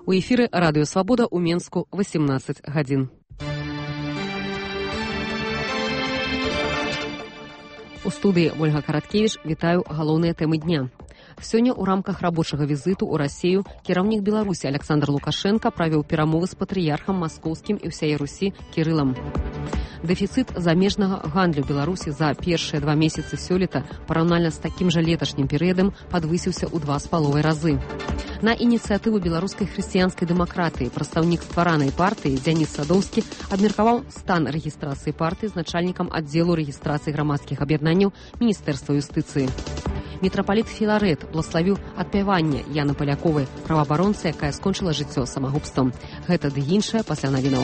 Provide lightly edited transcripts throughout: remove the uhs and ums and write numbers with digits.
У эфіры Радыё Свабода ў Менску 18 гадзін. У студыі Ольга Караткевіч вітаю галоўныя тэмы дня. Сёння ў рамках рабочага візіту ў Расію кіраўнік Беларусі Александр Лукашенко правіў перамовы з патрыярхам маскоўскім і ўсяе Русі Кірылам. Дэфіцыт замежнага гандлю Беларусі за першыя 2 месяцы сёлета параўнальна з такім жа леташнім перыядам падвысіўся ў 2,5 разы. На ініцыятыву беларускай хрысціянскай дэмакратыі прадстаўнік стваранай партыі Дзяніс Садоўскі абмеркаваў стан рэгістрацыі партыі з начальнікам аддзелу рэгістрацыі грамадскіх аб'яднанняў Міністэрства юстыцыі. Мітрапаліт Філарэт блаславіў адпяванне Яны Паляковай, праваабаронцы, якая скончыла жыццё самагубствам. Гэта ды іншае пасля навінаў.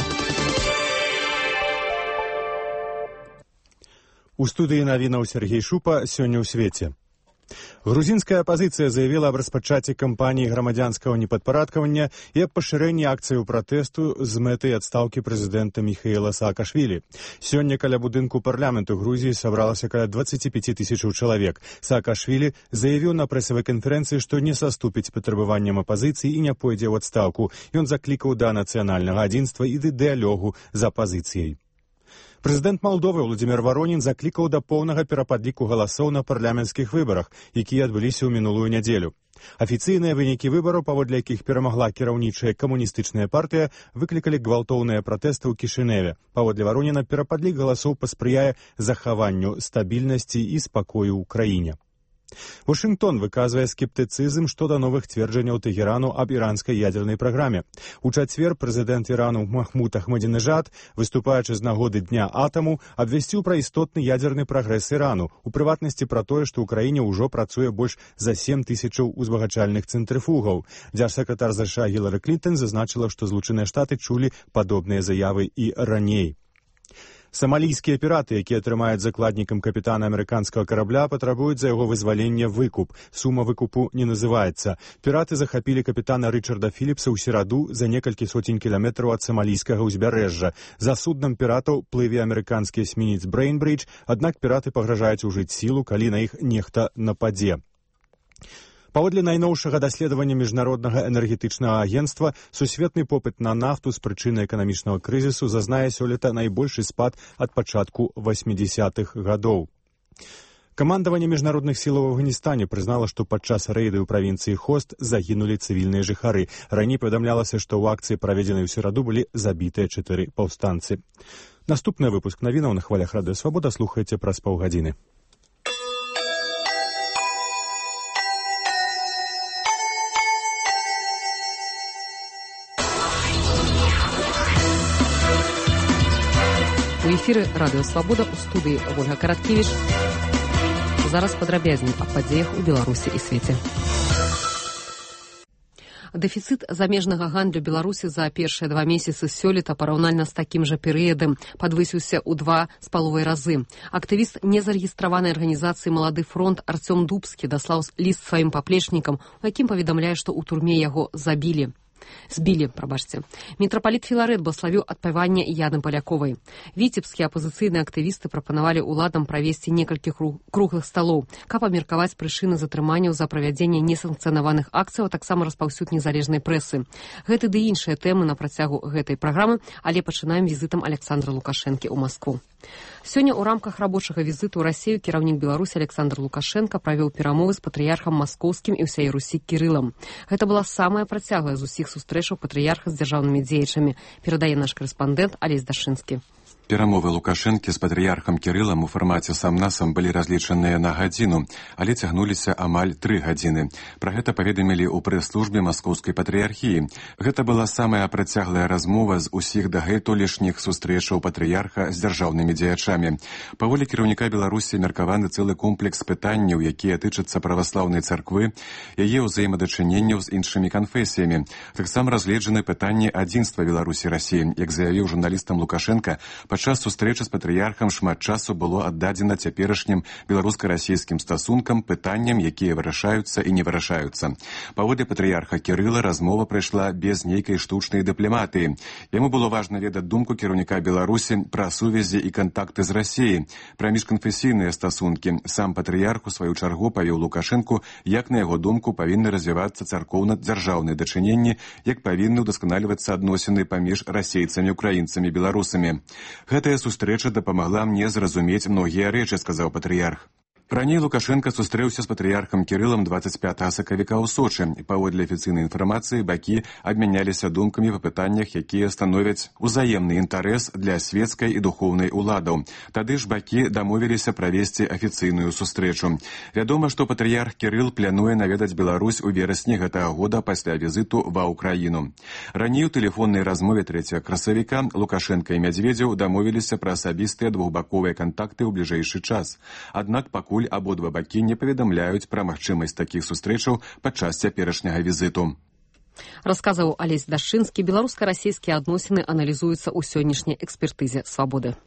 У студыі навінаў Сергей Шупа сёння ў свеце. Грузінская апазіцыя заявіла аб распачаці кампаніі грамадзянскага непадпарадкавання і аб пашырэнні акцыяў пратэсту з мэтай адстаўкі прэзідэнта Міхаіла Саакашвілі. Сёння каля будынку парламенту Грузіі сабралася каля 25 тысячаў чалавек. Саакашвілі заявіў на прэсавай канферэнцыі, што не саступіць патрабаванням апазіцыі і не пойдзе ў адстаўку. Ён заклікаў да нацыянальнага адзінства і да дыялогу з апазіцыяй. Прэзідэнт Малдовы Владзімір Варонін заклікаў да поўнага перападліку галасоў на парламенцкіх выбарах, якія адбыліся ў мінулую нядзелю. Афіцыйныя вынікі выбараў, паводле якіх перамагла кіраўнічая камуністычная партыя, выклікалі гвалтоўныя пратэсты ў Кішыневе. Паводле Вароніна, перападлік галасоў паспрыяе захаванню стабільнасці і спакою ў краіне. Вашынгтон выказвае скептыцызм што да новых цверджанняў Тэгерану аб іранскай ядзернай праграме. У чацвер прэзідэнт Ірану Махмуд Ахмадзінежад, выступаючы з нагоды Дня атаму, абвясціў пра істотны ядзерны прагрэс Ірану, у прыватнасці пра тое, што ў краіне ўжо працуе больш за 7 тысячаў узбагачальных цэнтрыфугаў. Дзяржсакратар США Гілары Клінтон зазначыла, што Злучаныя Штаты чулі падобныя заявы і раней. Самалійскія піраты, якія трымаюць закладнікам капітана амерыканскага карабля, патрабуюць за яго вызвалення выкуп. Сума выкупу не называецца. Піраты захапілі капітана Рычарда Філіпса ў сераду за некалькі соцень кіламетраў ад самалійскага ўзбярэжжа. За суднам піратаў плыве амерыканскі эсмінец Брейнбридж, аднак піраты пагражаюць ужыць сілу, калі на іх нехта нападзе. Паводле найноўшага даследавання міжнароднага энергетычнага агенцтва, сусветны попыт на нафту з прычыны эканамічнага крызісу зазнае сёлета найбольшы спад ад пачатку 80-х гадоў. Камандаванне міжнародных сілаў у Афганістане прызнала, што падчас рэйду ў правінцыі Хост загінулі цывільныя жыхары. Раней паведамлялася, што ў акцыі, праведзенай у сераду, былі забітыя 4 паўстанцы. Наступны выпуск навінаў на хвалях Радыё Свабода слухаеце праз паўгадзіны. У эфіры Радыё Свабода, у студыі Ольга Караткевіч. Зараз падрабязней аб падзеях у Беларусі і свеце. Дэфіцыт замежнага гандлю Беларусі за першыя 2 месяцы сёлета параўнальна з такім жа перыядам падвысіўся ў 2,5 разы. Актывіст незарэгістраванай арганізацыі «Малады фронт» Арцём Дубскі даслаў ліст сваім паплечнікам, у якім паведамляе, што ў турме яго збілі. Мітрапаліт Філарэт блаславіў адпяванне Яны Паляковай. Віцебскія апазіцыйныя актывісты прапанавалі ўладам правесці некалькі круглых сталоў, каб абмеркаваць прычыны затрыманняў за правядзенне несанкцыянаваных акцыяў, а таксама распаўсюд незалежнай прэсы. Гэты ды іншыя тэмы на працягу гэтай праграмы, але пачынаем візітам Александра Лукашэнкі ў Маскву. Сёння ў рамках рабочага візіту ў Расію кіраўнік Беларусі Александр Лукашенко правіў перамовы з патрыярхам маскоўскім і ўсяе Русі Кірылам. Гэта была самая працяглая з усіх сустрэчаў патрыярха з дзяржаўнымі дзеячамі, перадае наш карэспандэнт Алесь Дашынскі. Перамовы Лукашэнкі з патрыярхам Кірылам у фармаце сам-насам былі разлічаныя на гадзіну, але цягнуліся амаль 3 гадзіны. Пра гэта паведамілі ў прэс-службе маскоўскай патрыярхіі. Гэта была самая працяглая размова з усіх дагэтулішніх сустрэчаў патрыярха з дзяржаўнымі дзеячамі. Па волі кіраўніка Беларусі меркаваны цэлы комплекс пытанняў, якія тычацца праваслаўнай царквы, яе ўзаемадачыненняў з іншымі канфесіямі. Таксама разгледжаны пытанні адзінства Беларусі і Расіі. Як заявіў журналістам Лукашенка, Падчас сустрэчы з патрыярхам шмат часу было аддадзена цяперашнім беларуска-расійскім стасункам, пытанням, якія вырашаюцца і не вырашаюцца. Паводле патрыярха Кірыла размова прайшла без нейкай штучнай дыпламатыі. Яму было важна ведаць думку кіраўніка Беларусі пра сувязі і кантакты з Расіяй, пра міжканфесійныя стасункі. Сам патрыярх у сваю чаргу павёў Лукашэнку, як на яго думку павінны развівацца царкоўна-дзяржаўныя дачыненні, як павінны ўдасканальвацца адносіны паміж расейцамі, украінцамі, беларусамі. Гэтая сустрэча дапамагла мне зразумець многія рэчы, сказаў патрыярх. Раней Лукашенко сустрэўся з патрыярхам Кірылам 25 сакавіка ў Сочы. Паводле афіцыйнай інфармацыі бакі абмяняліся думкамі па пытаннях, якія становяць узаемны інтарэс для свецкай і духоўнай уладаў. Тады ж бакі дамовіліся правесці афіцыйную сустрэчу. Вядома, што патрыярх Кірыл плануе наведаць Беларусь у верасні гэтага года пасля візіту ва Ўкраіну. Раней у тэлефоннай размове 3 красавіка Лукашенко і Мядзведзеў дамовіліся пра асабістыя двухбаковыя кантакты ў бліжэйшы час. Аднак пакуль абодва бакі не паведамляюць пра магчымасць такіх сустрэчаў падчас цяперашняга візіту. Расказваў Алесь Дашчынскі. Беларуска-расійскія адносіны аналізуюцца ў сённяшняй экспертызе «Свабоды».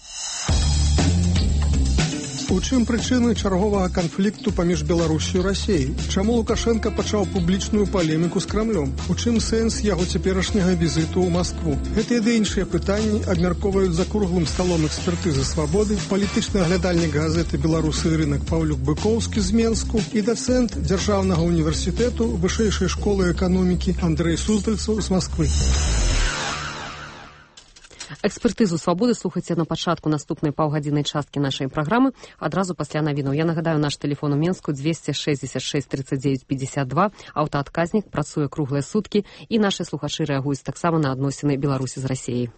У чым прычыны чарговага канфлікту паміж Беларусю і Расіяй? Чаму Лукашенко пачаў публічную палеміку з Крамлём? У чым сэнс яго цяперашняга візіту ў Маскву? Гэтыя ды іншыя пытанні абмяркоўваюць за круглым сталом экспертызы «Свабоды» палітычны аглядальнік газеты «Беларусы і рынак» Паўлюк Быкоўскі з Менску і дацэнт Дзяржаўнага універсітэту Вышэйшай школы эканомікі Андрэй Суздальцаў з Масквы. Экспертызу «Свабоды» слухайце на пачатку наступнай паўгадзіннай часткі нашай праграмы адразу пасля навінаў. Я нагадаю, наш тэлефон у Менску 266 39 52. Аўтаадказнік працуе круглыя суткі і нашы слухачы рэагуюць таксама на адносіны Беларусі з Расіяй.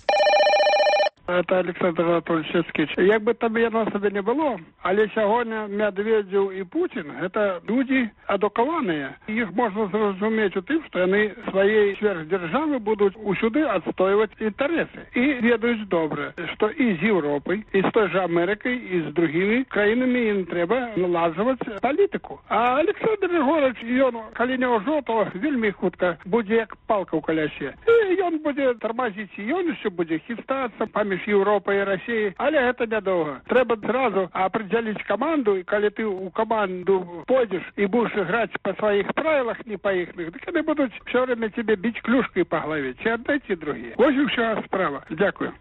Это Александр Анатольевич. Як бы там яно сабе не было, але сягоння Медведзеў і Путін – гэта людзі адукаваныя. Іх можна зразумець у тым, што яны сваей сверхдзяржавы будуць усюды адстойваць інтарэсы. І ведаюць добра, што і з Еўропай, і з той жа Амерыкай, і з другімі краінамі ім трэба наладжваць палітыку. А Александр Григорович, ён, калі не ўжо, то вельмі хутка будзе як палка ў калясе. І ён будзе тармазіць, і ён яшчэ будзе хістацца паміж Европы и России, але это недолго. Треба сразу определить команду, и когда ты у команду пойдешь и будешь играть по своих правилах, не по их, так они будут все время тебе бить клюшкой по голове. Чи отдайте другие. Вот и вся справа. Дякую.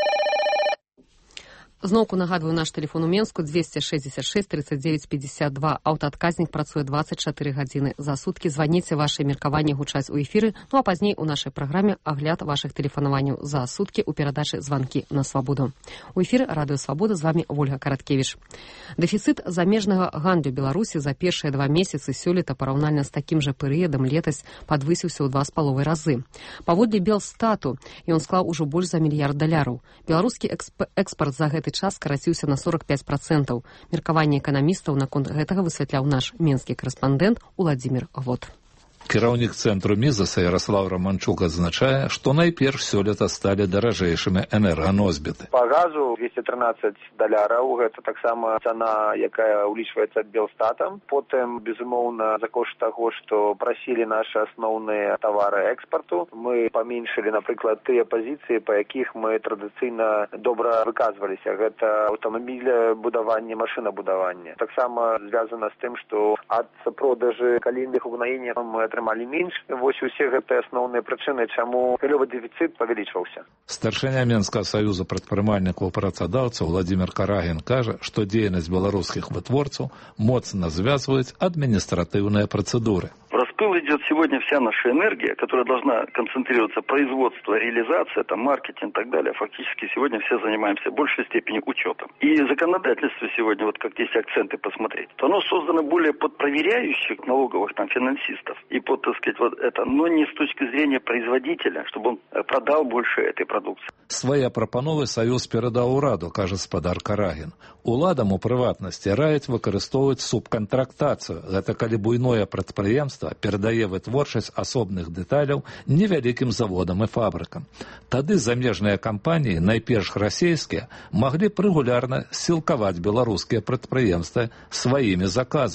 Зноўку нагадваю наш тэлефон у Менску 266 39 52. Аўтаадказнік працуе 24 гадзіны за суткі. Званіце, вашыя меркаванні гучаць у эфіры, ну а пазней у нашай праграме агляд вашых тэлефанаванняў за суткі ў перадачы «Званкі на свабоду». У эфіры радыё «Свабода», з вами Ольга Караткевіч. Дэфіцыт замежнага гандлю Беларусі за першыя 2 месяцы сёлета параўнальна з такім жа перыядам летась падвысіўся ў 2,5 разы. Паводле Белстату ён склаў ужо больш за $1 мільярд. Беларускі экспарт за гэты час скараціўся на 45%. Меркаванне эканамістаў наконт гэтага высвятляў наш менскі карэспандэнт Уладзімір Гвот. Кіраўнік цэнтру Мізаса Ярослав Романчук адзначае, што найперш сёлета сталі даражэйшымі энерганосьбіты. Па газу $213, гэта таксама цана, якая ўлічваецца Белстатам. Потым, безумоўна, за кошт таго, што прасілі нашы асноўныя тавары экспарту, мы паменшылі, напрыклад, тыя пазіцыі, па якіх мы традыцыйна добра выказваліся. Гэта аўтамабілебудаванне, машынабудаванне. Таксама звязана з тым, што ад продажы калійных угнаенняў мы атрымалі менш. Вось усе гэтыя асноўныя прычыны, чаму галёвы дэфіцыт павялічваўся. Старшыня Менскага саюза прадпрымальнікаў і працадаўцаў Владзімір Карагін кажа, што дзейнасць беларускіх вытворцаў моцна звязваюць адміністратыўныя працэдуры. В распыл идет сегодня вся наша энергия, которая должна концентрироваться производство, реализация, там, маркетинг и так далее. Фактически сегодня все занимаемся в большей степени учетом. И законодательство сегодня, вот как есть акценты посмотреть, то оно создано более под проверяющих налоговых там финансистов и под, так сказать, вот это, но не с точки зрения производителя, чтобы он продал больше этой продукции. Свае прапановы Саюз перадаў ураду, кажа спадар Карагін. Уладам у прыватнасці раяць выкарыстоўваць субкантрактацыю. Гэта калі буйное прадпрыемства перадае вытворчасць асобных дэталяў невялікім заводам і фабрыкам. Тады замежныя кампаніі, найперш расійскія, маглі б рэгулярна сілкаваць беларускія прадпрыемствы сваімі заказамі.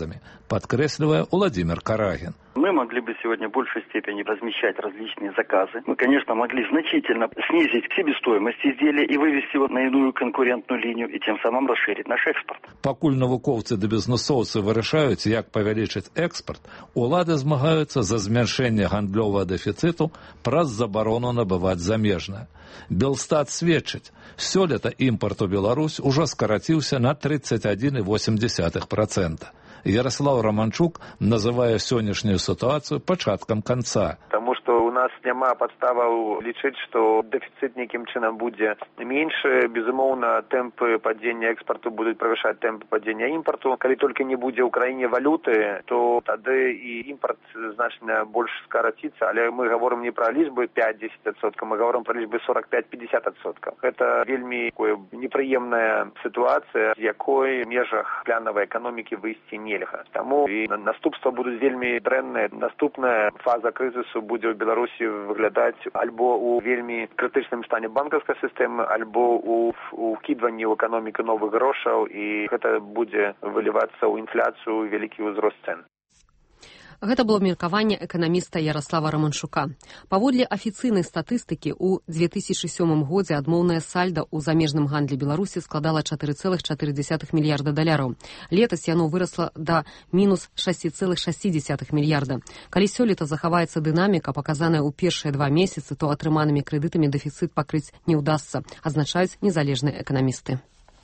подкресливая Владимир Карагин. Мы могли бы сегодня в большей степени размещать различные заказы. Мы, конечно, могли значительно снизить себестоимость изделия и вывести его на иную конкурентную линию, и тем самым расширить наш экспорт. Пакуль навукоўцы да бізнесоўцы вырашаюць, як павялічыць экспорт, улады змагаюцца за змяншэнне гандлёвага дэфіцыту праз забарону набываць замежнае. Белстат сведчыць, сёлета імпарт у Беларусь ужо скараціўся на 31,8%. Ярослав Романчук называе сённяшнюю сітуацыю пачаткам канца. Таму што у нас няма падставаў лічыць, што дэфіцыт нейкім чынам будзе меншы. Безумоўна, тэмпы падзення экспарту будуць правышаць тэмпы падзення імпарту. Калі толькі не будзе ў краіне валюты, то тады і імпарт значна больш скараціцца. Але мы гаворым не пра лічбы 5-10%, мы гаворым пра лічбы 45-50%. Гэта вельмі непрыемная сітуацыя, з якой в межах планавай эканомікі выйсці не. Таму і наступства будуць вельмі дрэнныя. Наступная фаза крызісу будзе ў Беларусі выглядаць альбо ў вельмі крытычным стане банкаўскай сістэмы, альбо ў вкідванні ў эканоміку новых грошаў, і гэта будзе вылівацца ў інфляцыю, вялікі ўзрост цэн. Гэта было меркаванне эканаміста Ярослава Романчука. Паводле афіцыйнай статыстыкі, у 2007 годзе адмоўнае сальда ў замежным гандлі Беларусі складала $4,4 мільярда. Летась яно вырасла да мінус $6,6 мільярда. Калі сёлета захаваецца дынаміка, паказаная ў першыя 2 месяцы, то атрыманымі крэдытамі дэфіцыт пакрыць не ўдасца, азначаюць незалежныя эканамісты.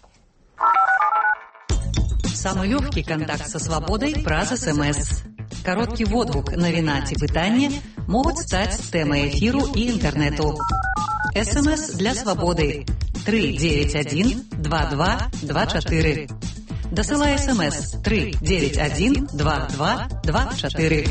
Самый легкий контакт со свободой праз СМС. Короткий водгук, навіна ці пытанне могуць стаць тэмай эфіру і інтэрнэту. СМС для свабоды 391-2224. Дасылай СМС 391-2224.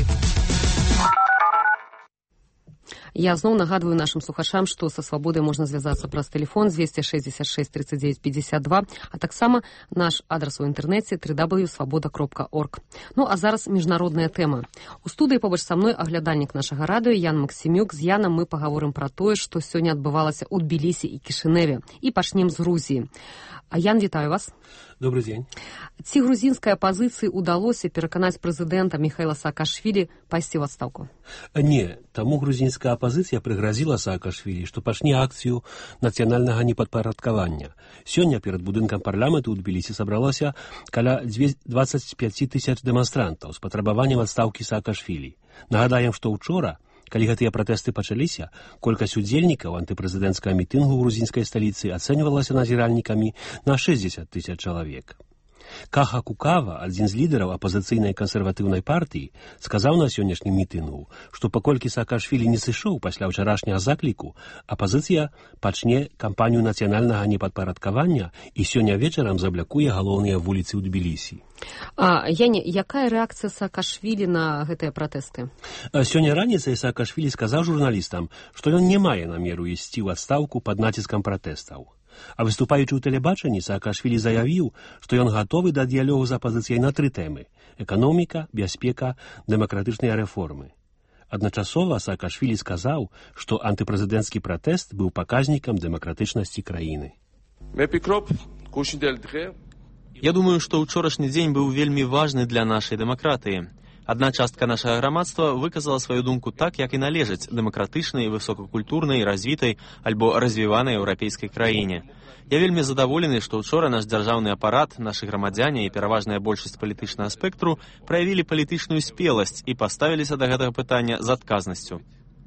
Я зноў нагадваю нашим слухачам, што са свабодай можна звязацца праз тэлефон 266 39 52, а таксама наш адрас у інтэрнэце www.svoboda.org. Ну а зараз міжнародная тэма. У студыі побач са мной аглядальнік нашага радыё Ян Максімюк. З Янам мы паговорым пра тое, што сёння адбывалася ў Тбілісі і Кішыневе. І пачнем з Грузіі. Ян, вітаю вас. Добрый день. Ці грузінскай апазіцыі ўдалося пераканаць прэзідэнта Міхаіла Саакашвілі пайсці ў адстаўку? Не, таму грузінская апазіцыя прыгразіла Саакашвілі, што пачне акцыю нацыянальнага непадпарадкавання. Сёння перад будынкам парламенту ў Тбілісі сабралося каля 25 000 дэманстрантаў з патрабаваннем адстаўкі Саакашвілі. Нагадаем, што ўчора, калі гэтыя пратэсты пачаліся, колькасць удзельнікаў антыпрэзідэнцкага мітынгу ў грузінскай сталіцы ацэньвалася назіральнікамі на 60 000 чалавек. Каха Кукава, адзін з лідараў апазіцыйнай кансерватыўнай партыі, сказаў на сённяшнім мітынгу, што паколькі Саакашвілі не сышоў пасля ўчарашняга закліку, апазіцыя пачне кампанію нацыянальнага непадпарадкавання і сёння вечарам заблякуе галоўныя вуліцы ў Тбілісі. Яне, якая рэакцыя Саакашвілі на гэтыя пратэсты? Сёння раніцай Саакашвілі сказаў журналістам, што ён не мае намеру ісці ў адстаўку пад націскам пратэстаў. А выступаючы ў тэлебачанні, Саакашвілі заявіў, што ён гатовы да дыялогу з апазіцыяй на 3 тэмы – эканоміка, бяспека, дэмакратычныя рэформы. Адначасова Саакашвілі сказаў, што антыпрэзідэнцкі пратэст быў паказнікам дэмакратычнасці краіны. Я думаю, што ўчорашні дзень быў вельмі важны для нашай дэмакратыі. Адна частка нашага грамадства выказала сваю думку так, як і належыць дэмакратычнай, высокакультурнай, развітай альбо развіванай еўрапейскай краіне. Я вельмі задаволены, што ўчора наш дзяржаўны апарат, нашы грамадзяне і пераважная большасць палітычнага спектру праявілі палітычную спеласць і паставіліся да гэтага пытання з адказнасцю.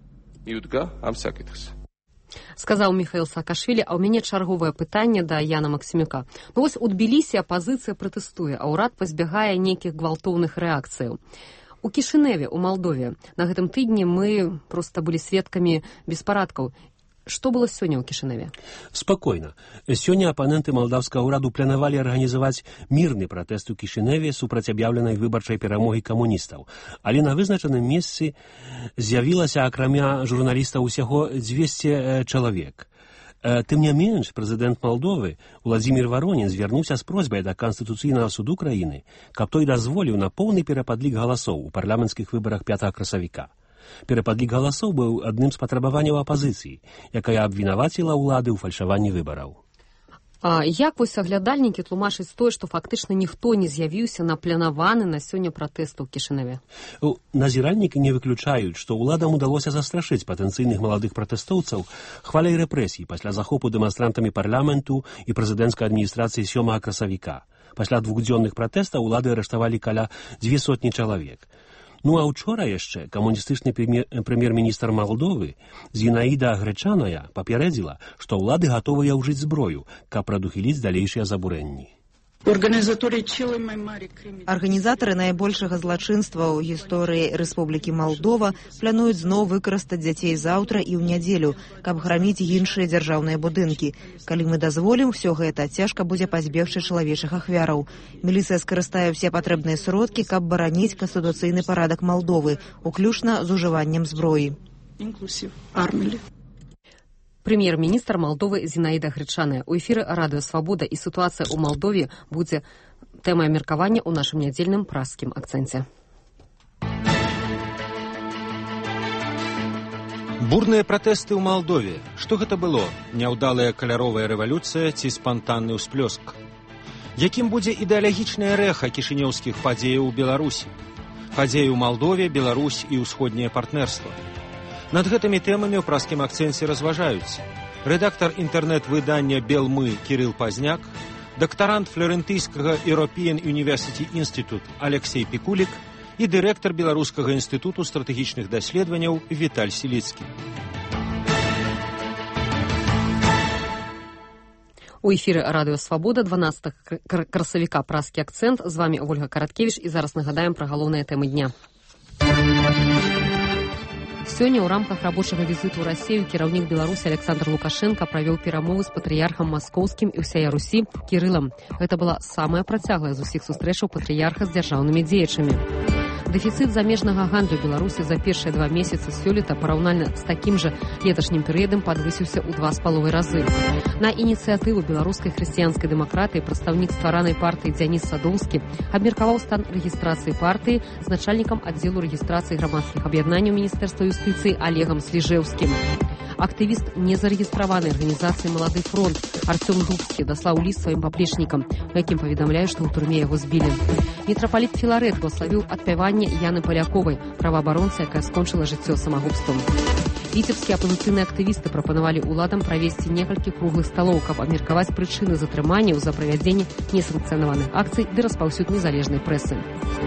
Сказаў Міхаіл Саакашвілі, а ў мяне чарговае пытанне да Яна Максімюка. Ну вось у Тбілісі апазіцыя пратэстуе, а ўрад пазбягае нейкіх гвалтоўных рэакцыяў. У Кішыневе, у Малдове, на гэтым тыдні мы проста былі сведкамі беспарадкаў. Што было сёння ў Кішыневе? Спакойна. Сёння апаненты малдаўскага ўраду планавалі арганізаваць мірны пратэст у Кішыневе супраць аб'яўленай выбарчай перамогі камуністаў. Але на вызначаным месцы з'явілася акрамя журналістаў усяго 200 чалавек. Тым не менш, прэзідэнт Малдовы Владзімір Варонін звярнуўся з просьбай да Канстытуцыйнага суду краіны, каб той дазволіў на поўны перападлік галасоў у парламенцкіх выбарах 5 красавіка. Перападлік галасоў быў адным з патрабаванняў апазіцыі, якая абвінаваціла ўлады ў фальшаванні выбараў. Як вось аглядальнікі тлумачаць тое, што фактычна ніхто не з'явіўся на планаваны на сёння пратэст у Кішыняве? Назіральнікі не выключаюць, што ўладам удалося застрашыць патэнцыйных маладых пратэстоўцаў хваляй рэпрэсій пасля захопу дэманстрантамі парламенту і прэзідэнцкай адміністрацыі 7 красавіка. Пасля двухдзённых пратэстаў улады арыштавалі каля 200 чалавек. Ну а учора яшчэ камуністычны прэм'ер-міністр Малдовы Зінаіда Грэчаная папярэдзіла, што ўлады гатовыя ўжыць зброю, каб прадухіліць далейшыя забурэнні. Арганізатары найбольшага злачынства ў гісторыі Рэспублікі Малдова плануюць зноў выкарыстаць дзяцей заўтра і ў нядзелю, каб граміць іншыя дзяржаўныя будынкі. Калі мы дазволім усё гэта, цяжка будзе пазбегчы чалавечых ахвяраў. Міліцыя скарыстае ўсе патрэбныя сродкі, каб бараніць канстытуцыйны парадак Малдовы, уключна з ужываннем зброі. Прэм'ер-міністр Малдовы Зінаіда Грэчаная. У эфіры радыё «Свабода» і сітуацыя ў Малдове будзе тэмай меркавання ў нашым нядзельным праскім акцэнце. Бурныя пратэсты ў Малдове. Што гэта было? Няўдалая каляровая рэвалюцыя ці спантанны ўсплёск? Якім будзе ідэалагічнае рэха кішынёўскіх падзеяў у Беларусі? Падзеі ў Малдове, Беларусь і ўсходняе партнерства. Над гэтымі тэмамі ў праскім акцэнце разважаюць рэдактар інтэрнэт-выдання «Белмы» Кірыл Пазняк, дактарант флорентыйскага European University Institute Алексей Пікулік і дырэктар Беларускага інстытуту стратэгічных даследаванняў Віталь Сіліцкі. У эфіры радыё «Свабода» 12 красавіка праскі акцэнт. З вами Ольга Караткевіч і зараз нагадаем пра галоўныя тэмы дня. Сёння ў рамках рабочага візіту ў Расію кіраўнік Беларусі Александр Лукашенко правёў перамовы з патрыярхам маскоўскім і ўсяе Русі Кірылам. Гэта была самая працяглая з усіх сустрэчаў патрыярха з дзяржаўнымі дзеячамі. Дэфіцыт замежнага гандлю Беларусі за першыя 2 месяцы сёлета параўнальна з такім жа леташнім перыядам падвысіўся ў 2,5 разы. На ініцыятыву беларускай хрысціянскай дэмакратыі прадстаўнік стваранай партыі Дзяніс Садоўскі абмеркаваў стан рэгістрацыі партыі з начальнікам аддзелу рэгістрацыі грамадскіх аб'яднанняў Міністэрства юстыцыі Олегам Сліжэўскім. Актывіст незарэгістраванай арганізацыі «Малады фронт» Артём Дубскі даслаў ліст сваім паплечнікам, у якім паведамляе, што ў турме яго збілі. Мітрапаліт Філарэт благославіў адпяванне Яны Паляковай, праваабаронцы, якая скончыла жыццё самагубствам. Віцебскія апазіцыйныя актывісты прапанавалі ўладам правесці некалькі круглых сталоў, каб абмеркаваць прычыны затрыманняў за правядзенне несанкцыянаваных акцый ды распаўсюд незалежнай прэсы.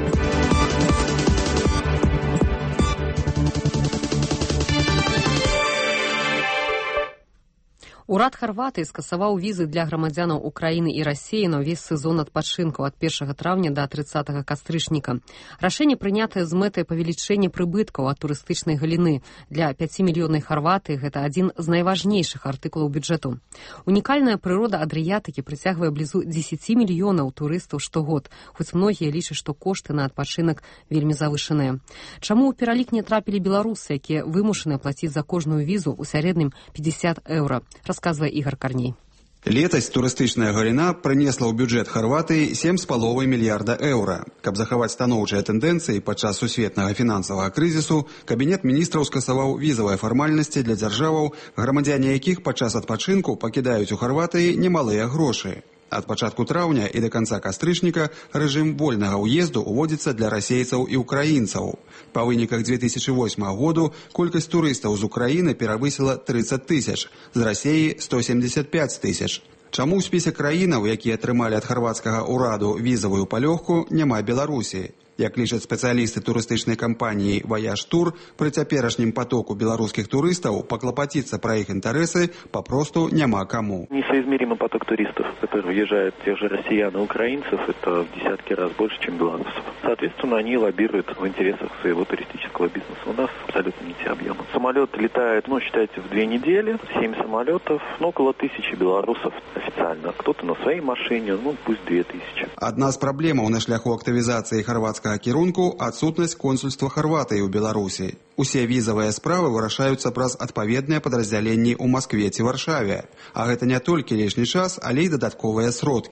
Урад Харватыі скасаваў візы для грамадзянаў Украіны і Расіі на ўвесь сезон адпачынку ад 1 траўня да 30 кастрычніка. Рашэнне прынятае з мэтай павелічэння прыбыткаў ад турыстычнай галіны. Для 5-мільённай Харватыі гэта адзін з найважнейшых артыкулаў бюджэту. Унікальная прырода Адрыятыкі прыцягвае блізу 10 мільёнаў турыстаў штогод, хоць многія лічаць, што кошты на адпачынак вельмі завышаныя. Чаму ў пералік не трапілі беларусы, якія вымушаныя плаціць за кожную візу ў сярэднім 50 еўра? Рассказывает Игорь Корней. Летась турыстычная галіна прынесла ў бюджэт Харватыі 7,5 мільярда еўра. Каб захаваць станоўчыя тэндэнцыі падчас сусветнага фінансавага крызісу, кабінет міністраў скасаваў візавыя фармальнасці для дзяржаваў, грамадзяне якіх падчас адпачынку пакідаюць у Харватыі немалыя грошы. Ад пачатку траўня і да канца кастрычніка рэжым вольнага ўезду ўводзіцца для расейцаў і ўкраінцаў. Па выніках 2008 году колькасць турыстаў з Украіны перавысіла 30 тысяч, з Расіі 175 тысяч. Чаму ў спісе краінаў, якія атрымалі ад харвацкага ўраду візавую палёгку, няма Беларусі? Як лічаць спецыялісты турыстычнай кампаніі «Ваяж Тур», пры цяперашнім потоку беларускіх турыстаў паклапаціцца пра іх інтарэсы попросту няма каму. Несоизмеримый поток туристов, которые въезжают тех же россиян и украинцев, это в десятки раз больше, чем белорусов. Соответственно, они лоббируют в интересах своего туристического бизнеса. У нас абсолютно не те объемы. Самолет летает, считайте, в 2 недели, 7 самолетов, около 1000 белорусов официально. Кто-то на своей машине, пусть 2000. Одна з праблемаў на шляху актывізацыі харвацкага кірунку – адсутнасць консульства Харватыі ў Беларусі. Усе візавыя справы вырашаюцца праз адпаведныя падраздзяленні ў Маскве ці Варшаве. А гэта не толькі лішні час, але і дадатковыя сродкі.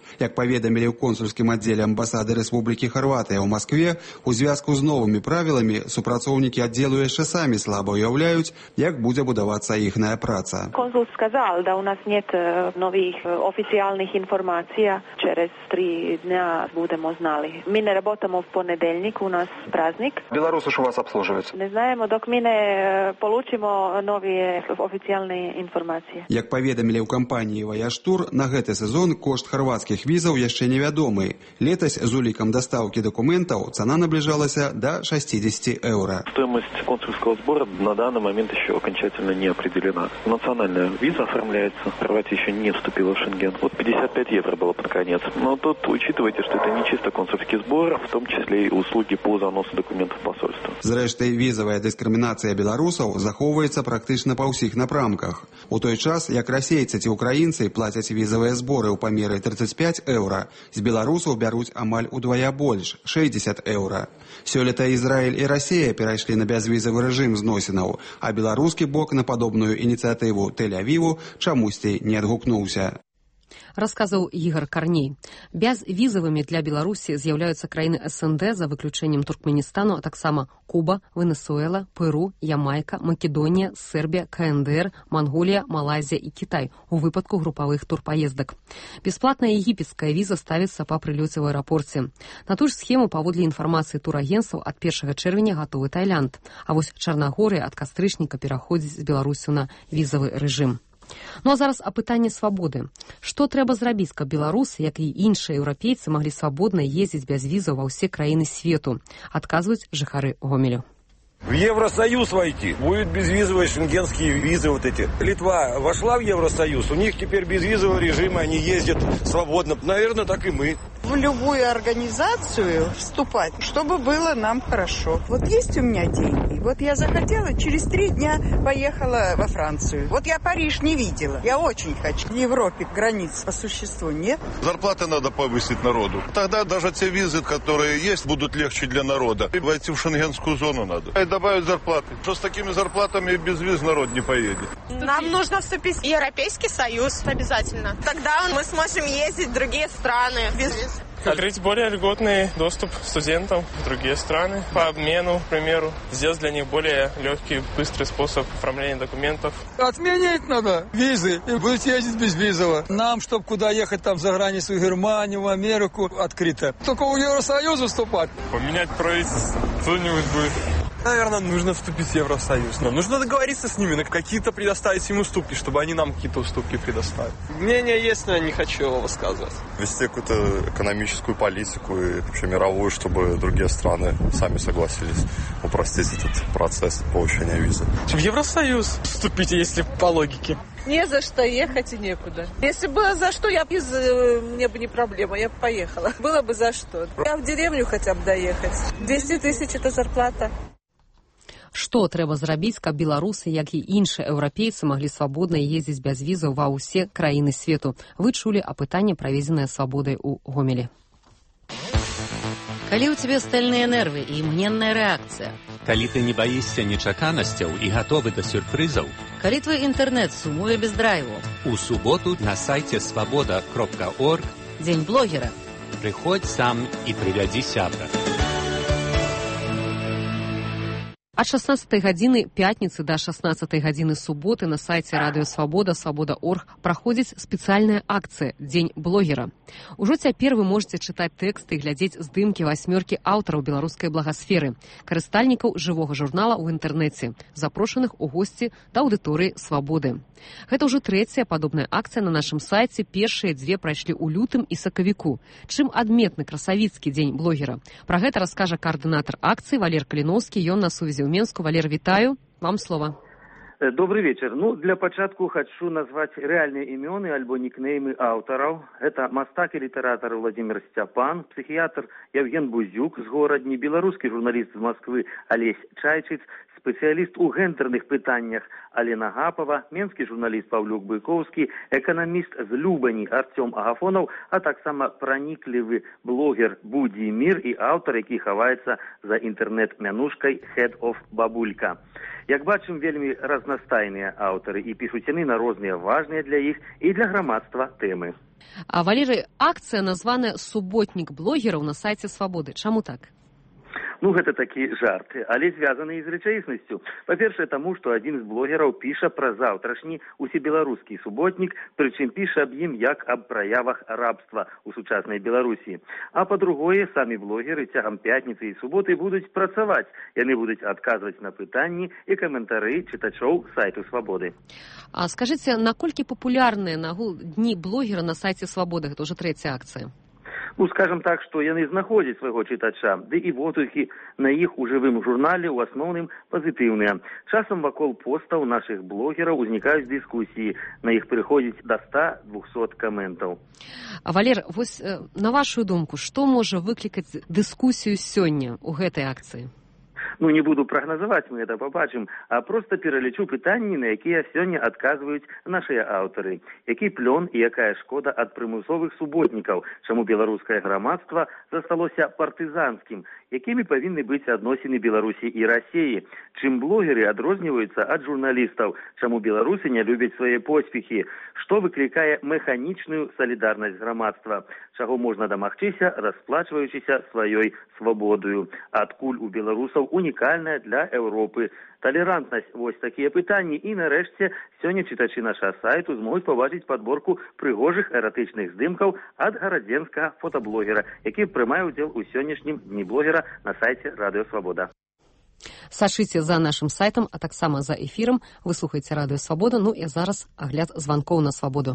Як паведамілі ў консульскім аддзеле амбасады Рэспублікі Харватыя ў Маскве, у звязку з новымі правіламі супрацоўнікі аддзелу яшчэ самі слаба уяўляюць, як будзе будавацца іхная праца. Консул сказал, да у нас нет новых официальных информаций. Через 3 дня будем знали. Мы не работаем в понедельник, у нас праздник. Белорусы у вас обслуживают? Не знаем, док мы не получим новые официальные информации. Як паведамілі ў кампаніі «Ваяж-тур», на гэты сезон кошт харватскіх візаў яшчэ невядомы. Летась з улікам дастаўкі дакументаў цана наближалася до 60 евро. Стоимость консульского сбора на данный момент еще окончательно не определена. Национальная виза оформляется. Хорватия еще не вступила в Шенген. Вот 55 евро было под конец. Но тут учитывайте, что это не чисто консульский сбор, в том числе и услуги по заносу документов в посольство. Зрэшты, візавая дыскрымінацыя беларусаў захоўваецца практычна па ўсіх напрамках. У той час, як расейцы ці украінцы плацяць візавыя зборы ў памеры 35 евро, з беларусаў бяруць амаль удвая больш – 60 евро. Сёлета Ізраіль і Расія перайшлі на бязвізавы рэжым зносінаў, а беларускі бок на падобную ініцыятыву Тель-Авіву чамусьці не адгукнуўся. Расказаў Ігор Карней. Бязвізавымі для Беларусі з'яўляюцца краіны СНД за выключэннем Туркменістану, а таксама Куба, Венесуэла, Перу, Ямайка, Македонія, Сербія, КНДР, Манголія, Малайзія і Кітай у выпадку групавых турпаездак. Бясплатная егіпецкая віза ставіцца па прылёце ў аэрапорце. На ту ж схему, паводле інфармацыі турагенцаў, ад 1 чэрвеня гатовы Тайланд. А вось Чарнагорыя ад кастрычніка пераходзіць з Беларусю на візавы рэжым. Ну а зараз о пытанні свабоды. Што трэба зрабіць, каб беларусы, як і іншыя еўрапейцы, маглі свабодна ездзіць без візаў ва ўсе краіны свету? Адказваюць жыхары Гомелю. В Евросоюз войти. Будут безвизовые шенгенские визы вот эти. Литва вошла в Евросоюз, у них теперь безвизовый режим, они ездят свободно. Наверное, так и мы. В любую организацию вступать, чтобы было нам хорошо. Вот есть у меня деньги. Вот я захотела, через 3 дня поехала во Францию. Вот я Париж не видела. Я очень хочу. В Европе границ по существу нет. Зарплаты надо повысить народу. Тогда даже те визы, которые есть, будут легче для народа. И войти в шенгенскую зону надо. И добавить зарплаты. Что с такими зарплатами без виз народ не поедет? Нам нужно вступить в Европейский Союз обязательно. Тогда мы сможем ездить в другие страны без виз. Открыть более льготный доступ студентам в другие страны по обмену, к примеру. Сделать для них более легкий, быстрый способ оформления документов. Отменять надо визы и будут ездить безвизово. Нам, чтобы куда ехать там за границу, в Германию, в Америку, открыто. Только в Евросоюз вступать. Поменять правительство, что-нибудь будет. Наверное, нужно вступить в Евросоюз. Но нужно договориться с ними, на какие-то предоставить им уступки, чтобы они нам какие-то уступки предоставили. Мнение есть, но я не хочу его высказывать. Вести какую-то экономическую политику и вообще мировую, чтобы другие страны сами согласились упростить этот процесс получения визы. В Евросоюз вступите, если по логике. Не за что ехать и некуда. Если было за что, мне бы не проблема, я бы поехала. Было бы за что. Я в деревню хотя бы доехать. 200 тысяч это зарплата. Што трэба зрабіць, каб беларусы, як і іншыя еўрапейцы, маглі свабодна ездзіць без візаў ва ўсе краіны свету? Вы чулі апытанне, праведзенае свабодай у Гомелі. Калі ў цябе стальныя нервы і імгненная рэакцыя? Калі ты не баішся нечаканасцяў і гатовы да сюрпрызаў? Калі твой інтэрнэт сумуе без драйву? У суботу на сайце свабода.орг Дзень блогера. Прыходзь сам і прывядзі сябра. Ад 16 гадзіны пятніцы да 16 гадзіны суботы на сайце Радыё Свабода, свабода.орг праходзіць спецыяльная акцыя «Дзень блогера». Ужо цяпер вы можете чытаць тэксты і глядзець здымкі 8 аўтараў беларускай благасферы, карыстальнікаў жывога журнала ў інтэрнэце, запрошаных у госці да аўдыторыі «Свабоды». Гэта ўжо 3-я падобная акцыя на нашым сайце, першыя 2 прайшлі ў лютым і сакавіку. Чым адметны красавіцкі дзень блогера? Пра гэта раскажа координатор акцыі Валер Каліноўскі, ён на сувязі ў Менску. Валер, вітаю, вам слово. Добрый вечер. Для пачатку хочу назвать реальные имёны альбо никнеймы аўтараў. Это мастак и литератор Владимир Степан, психиатр Евген Бузюк з горадні, беларускі журналист з Москвы Олесь Чайчыц, спецыяліст у гендерных пытаннях Алена Гапова, менскі журналіст Паўлюк Быковскі, эканаміст з Любані Артём Агафонаў, а таксама праніклівы блогер Будзі Мір і аўтар, які хаваецца за інтэрнэт-мянушкай Head of Бабулька. Як бачым, вельмі разнастайныя аўтары і пішуць яны на розныя важныя для іх і для грамадства тэмы. А, Валерый, акцыя названая «Суботнік блогераў» на сайце «Свабоды». Чаму так? Ну, гэта такі жарт, але звязаны і з рэчаіснасцю. Па-першае, таму, што адзін з блогераў піша пра заўтрашні усебеларускі суботнік, прычым піша аб ім як аб праявах рабства ў сучаснай Беларусі. А па-другое, самі блогеры цягам пятніцы і суботы будуць працаваць. Яны будуць адказваць на пытанні і каментары чытачоў сайту «Свабоды». А скажыце, наколькі папулярныя нагул дні блогера на сайце «Свабоды»? Гэта ўжо трэцяя акцыя. Ну, скажем так, што яны знаходзяць свайго чытача, ды і водгукі на іх у жывым журнале ў асноўным пазітыўныя. Часам вакол постаў нашых блогераў узнікаюць дыскусіі, на іх прыходзіць да 100-200 каментаў. А, Валер, вось на вашу думку, што можа выклікаць дыскусію сёння ў гэтай акцыі? Ну, не буду прагназаваць, мы гэта пабачым, а проста пералічу пытанні, на якія сёння адказваюць нашыя аўтары. Які плён і якая шкода ад прымусовых суботнікаў, чаму беларускае грамадства засталося партызанскім, якімі павінны быць адносіны Беларусі і Расіі, чым блогеры адрозніваюцца ад журналістаў, чаму беларусы не любяць свае поспехі, што выклікае механічную салідарнасць грамадства, чаго можна дамагчыся, расплачваючыся сваёй свабодою, адкуль у беларусаў унікальная для Еўропы талерантнасць. Вось такія пытанні. І нарэшце сёння чытачы нашага сайту змогуць пабачыць падборку прыгожых эратычных здымкаў ад гарадзенскага фотаблогера, які прымае ўдзел у сённяшнім дні блогера на сайце Радыё Свабода. Сачыце за нашым сайтам, а таксама за эфірам. Вы слухаеце Радыё Свабода. Ну і зараз агляд званкоў на Свабоду.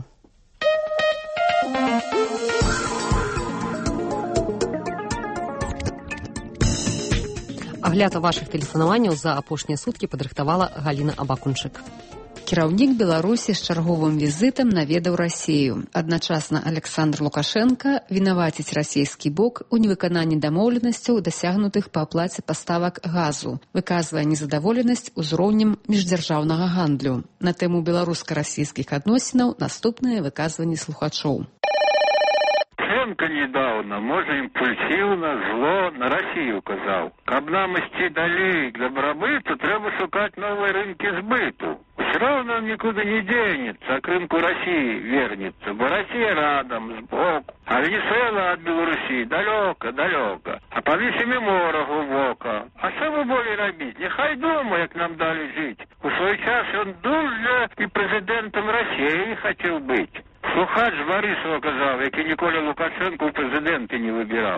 Агляд вашых тэлефанаванняў за апошнія суткі падрыхтавала Галіна Абакунчык. Кіраўнік Беларусі з чарговым візітам наведаў Расію. Адначасна Александр Лукашенко вінаваціць расійскі бок у невыкананні дамоўленасцяў, дасягнутых па аплаце паставак газу, выказвае незадаволенасць узроўнем міждзяржаўнага гандлю. На тэму беларуска-расійскіх адносінаў наступныя выказванні слухачоў. Лукашенко недавно, можа імпульсіўна, зло на Расію казаў. Каб нам ісці далей для барабыту, трэба шукаць новыя рынкі збыту. Все равно он никуда не денется, а к рынку России вернется, бо Россия рядом, сбоку. А Венесуэла от Белоруссии далеко, а повісім і мора глибоко. А що ви более робити? Нехай дома, як нам дали жить. У свой час он дуже і президентом Росії хотів бути. Слухач Борисова казав, який ніколи Лукашенко у президенти не вибирав.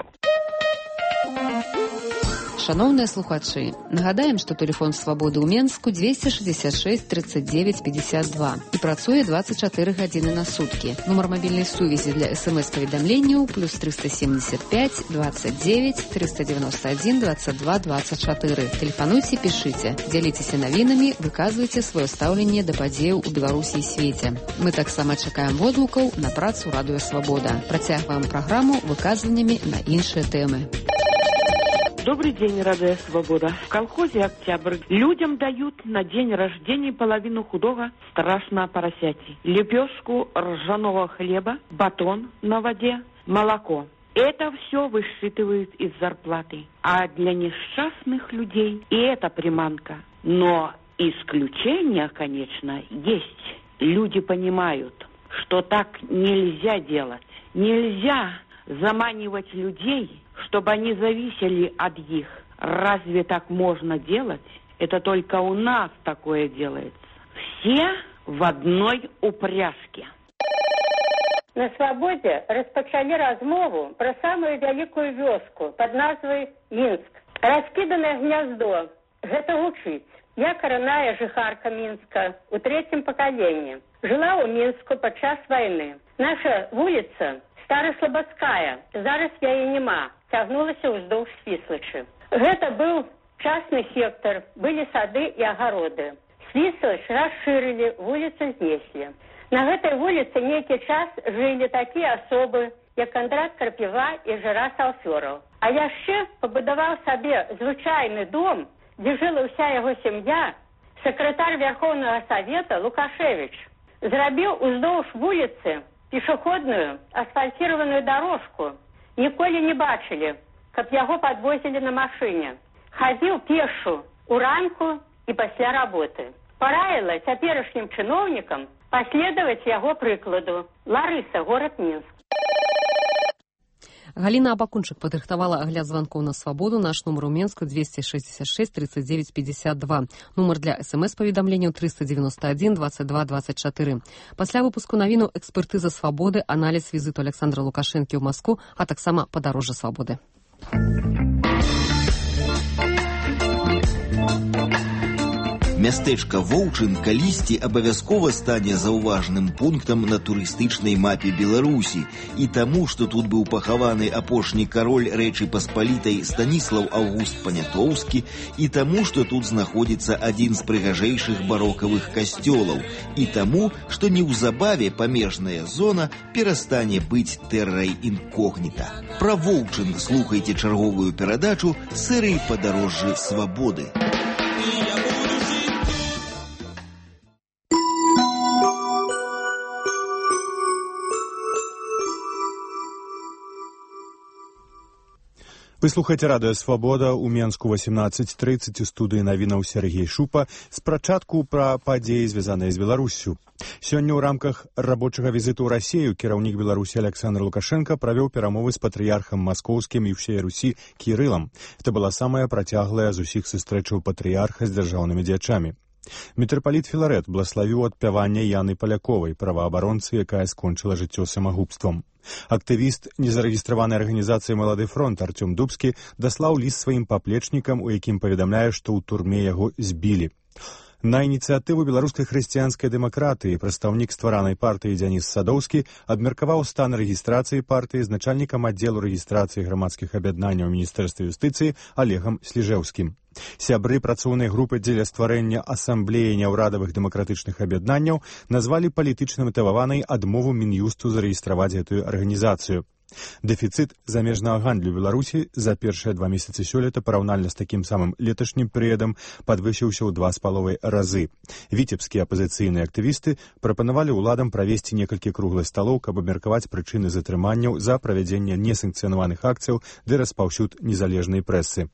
Шановныя слухачы, нагадаем, што тэлефон Свабоды ў Менску 266 39 52 і працуе 24 гадзіны на суткі. Нумар мабільнай сувязі для СМС-паведамленняў +375 29 391 22 24. Тэлефануйце, пішыце, дзяліцеся навінамі, выказвайце сваё стаўленне да падзеяў у Беларусі і свеце. Мы таксама чакаем водгукаў на працу Радыё Свабода. Працягваем праграму выказваннямі на іншыя тэмы. Добрый день, Радио Свобода. В колхозе «Октябрь» людям дают на день рождения половину худого страшного поросяти. Лепешку ржаного хлеба, батон на воде, молоко. Это все высчитывают из зарплаты. А для несчастных людей и это приманка. Но исключения, конечно, есть. Люди понимают, что так нельзя делать. Нельзя заманивать людей, чтобы они зависели от них. Разве так можно делать? Это только у нас такое делается. Все в одной упряжке. На Свободе распачалі размову про самую великую вёску под назвой Минск. Раскиданное гнездо. Это гучыць. Я караная жыхарка Минска у третьем поколении. Жила у Минску падчас войны. Наша вулица Старослободская, зараз яе нема, цягнулася ўздоўж Свіслачы. Гэта быў частны сектор, былі сады і агароды. Свіслач расшырылі, вуліцу знеслі. На гэтай вуліцы нейкі час жылі такія асобы, як Кандрат Карпіва і Жыра Салфёраў. А яшчэ пабудаваў сабе звычайны дом дзе жыла ўся яго сям'я, сакратар Верховнага Савета Лукашевич зрабіў уздоўж вуліцы пешаходную асфальтированную дорожку. Ніколі не бачылі, каб яго падвозілі на машыне. Хадзіў пешу уранку і пасля работы. Параіла цяперашнім чыноўнікам паследаваць яго прыкладу. Ларыса, горад Мінск. Галіна Абакунчык падрыхтавала агляд званкоў на свабоду. Наш нумар у Менску 266 39 52. Нумар для СМС-паведамленняў 391 22 24. Пасля выпуску навіну экспертыза свабоды, аналіз візіту Александра Лукашэнкі ў Маскву, а таксама падарожжа свабоды. Мястэчка Воўчын калісьці абавязкова стане заўважным пунктам на турыстычнай мапе Беларусі. І таму, што тут быў пахаваны апошні кароль Рэчы Паспалітай Станіслаў Аўгуст Панятоўскі, і таму, што тут знаходзіцца адзін з прыгажэйшых барокавых касцёлаў, і таму, што неўзабаве памежная зона перастане быць тэррай інкогніта. Пра Воўчын слухайце чарговую перадачу серыі «Падарожжы свабоды». Вы слухаеце радыё «Свабода» у Менску 18:30 у студыі навінаў Сергей Шупа. Спачатку пра падзеі, звязаныя з Беларуссю. Сёння ў рамках рабочага візіту ў Расію кіраўнік Беларусі Александр Лукашенко правёў перамовы з патрыярхам маскоўскім і ўсёй Русі Кірылам. Это была самая працяглая з усіх сустрэчаў патрыярха з дзяржаўнымі дзячамі. Мітрапаліт Філарэт блаславіў адпяванне Яны Паляковай, праваабаронцы, якая скончыла жыццё самагубствам. Актывіст незарэгістраванай арганізацыі «Малады фронт» Артём Дубскі даслаў ліст сваім паплечнікам, у якім паведамляе, што ў турме яго збілі. На ініцыятыву беларускай хрысціянскай дэмакратыі прадстаўнік стваранай партыі Дзяніс Садоўскі абмеркаваў стан рэгістрацыі партыі з начальнікам аддзелу рэгістрацыі грамадскіх аб'яднанняў Міністэрства юстыцыі Олегам Сліжэўскім. Сябры працоўнай групы дзеля стварэння асамблеі няўрадавых дэмакратычных аб'яднанняў назвалі палітычна матываванай адмову Мін'юсту зарэгістраваць гэтую арганізацыю. Дэфіцыт замежнага гандлю Беларусі за першыя 2 месяцы сёлета параўнальна з такім самым леташнім перыядам падвысіўся ў 2,5 разы. Віцебскія апазіцыйныя актывісты прапанавалі ўладам правесці некалькі круглых сталоў, каб абмеркаваць прычыны затрыманняў за правядзенне несанкцыянаваных акцыяў ды распаўсюд незалежнай прэсы.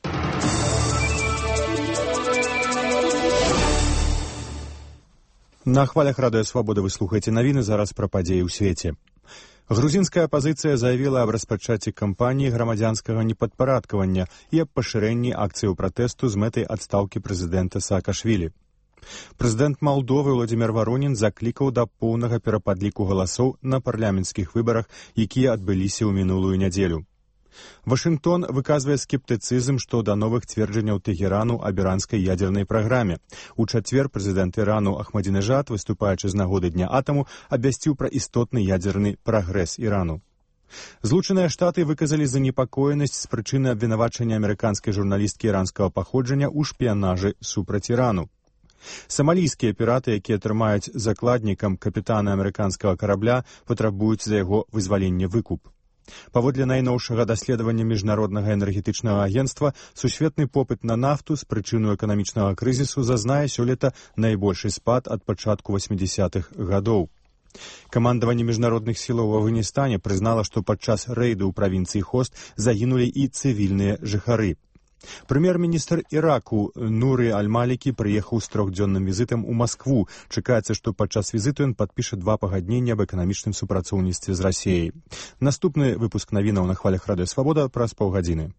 На хвалях радыё «Свабода» вы слухаеце навіны, зараз пра падзеі ў свеце. Грузінская апазіцыя заявіла аб распачаці кампаніі грамадзянскага непадпарадкавання і аб пашырэнні акцыяў пратэсту з мэтай адстаўкі прэзідэнта Саакашвілі. Прэзідэнт Малдовы Владзімір Варонін заклікаў да поўнага перападліку галасоў на парламенцкіх выбарах, якія адбыліся ў мінулую нядзелю. Вашынгтон выказвае скептыцызм, што да новых цверджанняў Тэгерану аб іранскай ядзернай праграме. У чацвер прэзідэнт Ірану Ахмадзінежад, выступаючы з нагоды Дня атаму, абвясціў пра істотны ядзерны прагрэс Ірану. Злучаныя Штаты выказалі занепакоенасць з прычыны абвінавачання амерыканскай журналісткі іранскага паходжання ў шпіянажы супраць Ірану. Самалійскія піраты, якія трымаюць закладнікам капітана амерыканскага карабля, патрабуюць за яго вызвалення выкуп. Паводле найноўшага даследавання міжнароднага энергетычнага агенцтва, сусветны попыт на нафту з прычыну эканамічнага крызісу зазнае сёлета найбольшы спад ад пачатку 80-х гадоў. Камандаванне міжнародных сілаў у Афганістане прызнала, што падчас рэйду ў правінцыі Хост загінулі і цывільныя жыхары. Прэм'ер-міністр Іраку Нуры Аль-Малікі прыехаў з 3-дзённым візітам у Маскву. Чакаецца, што падчас візіту ён падпіша 2 пагаднення аб эканамічным супрацоўніцтве з Расіяй. Наступны выпуск навінаў на хвалях радыё «Свабода» праз паўгадзіны.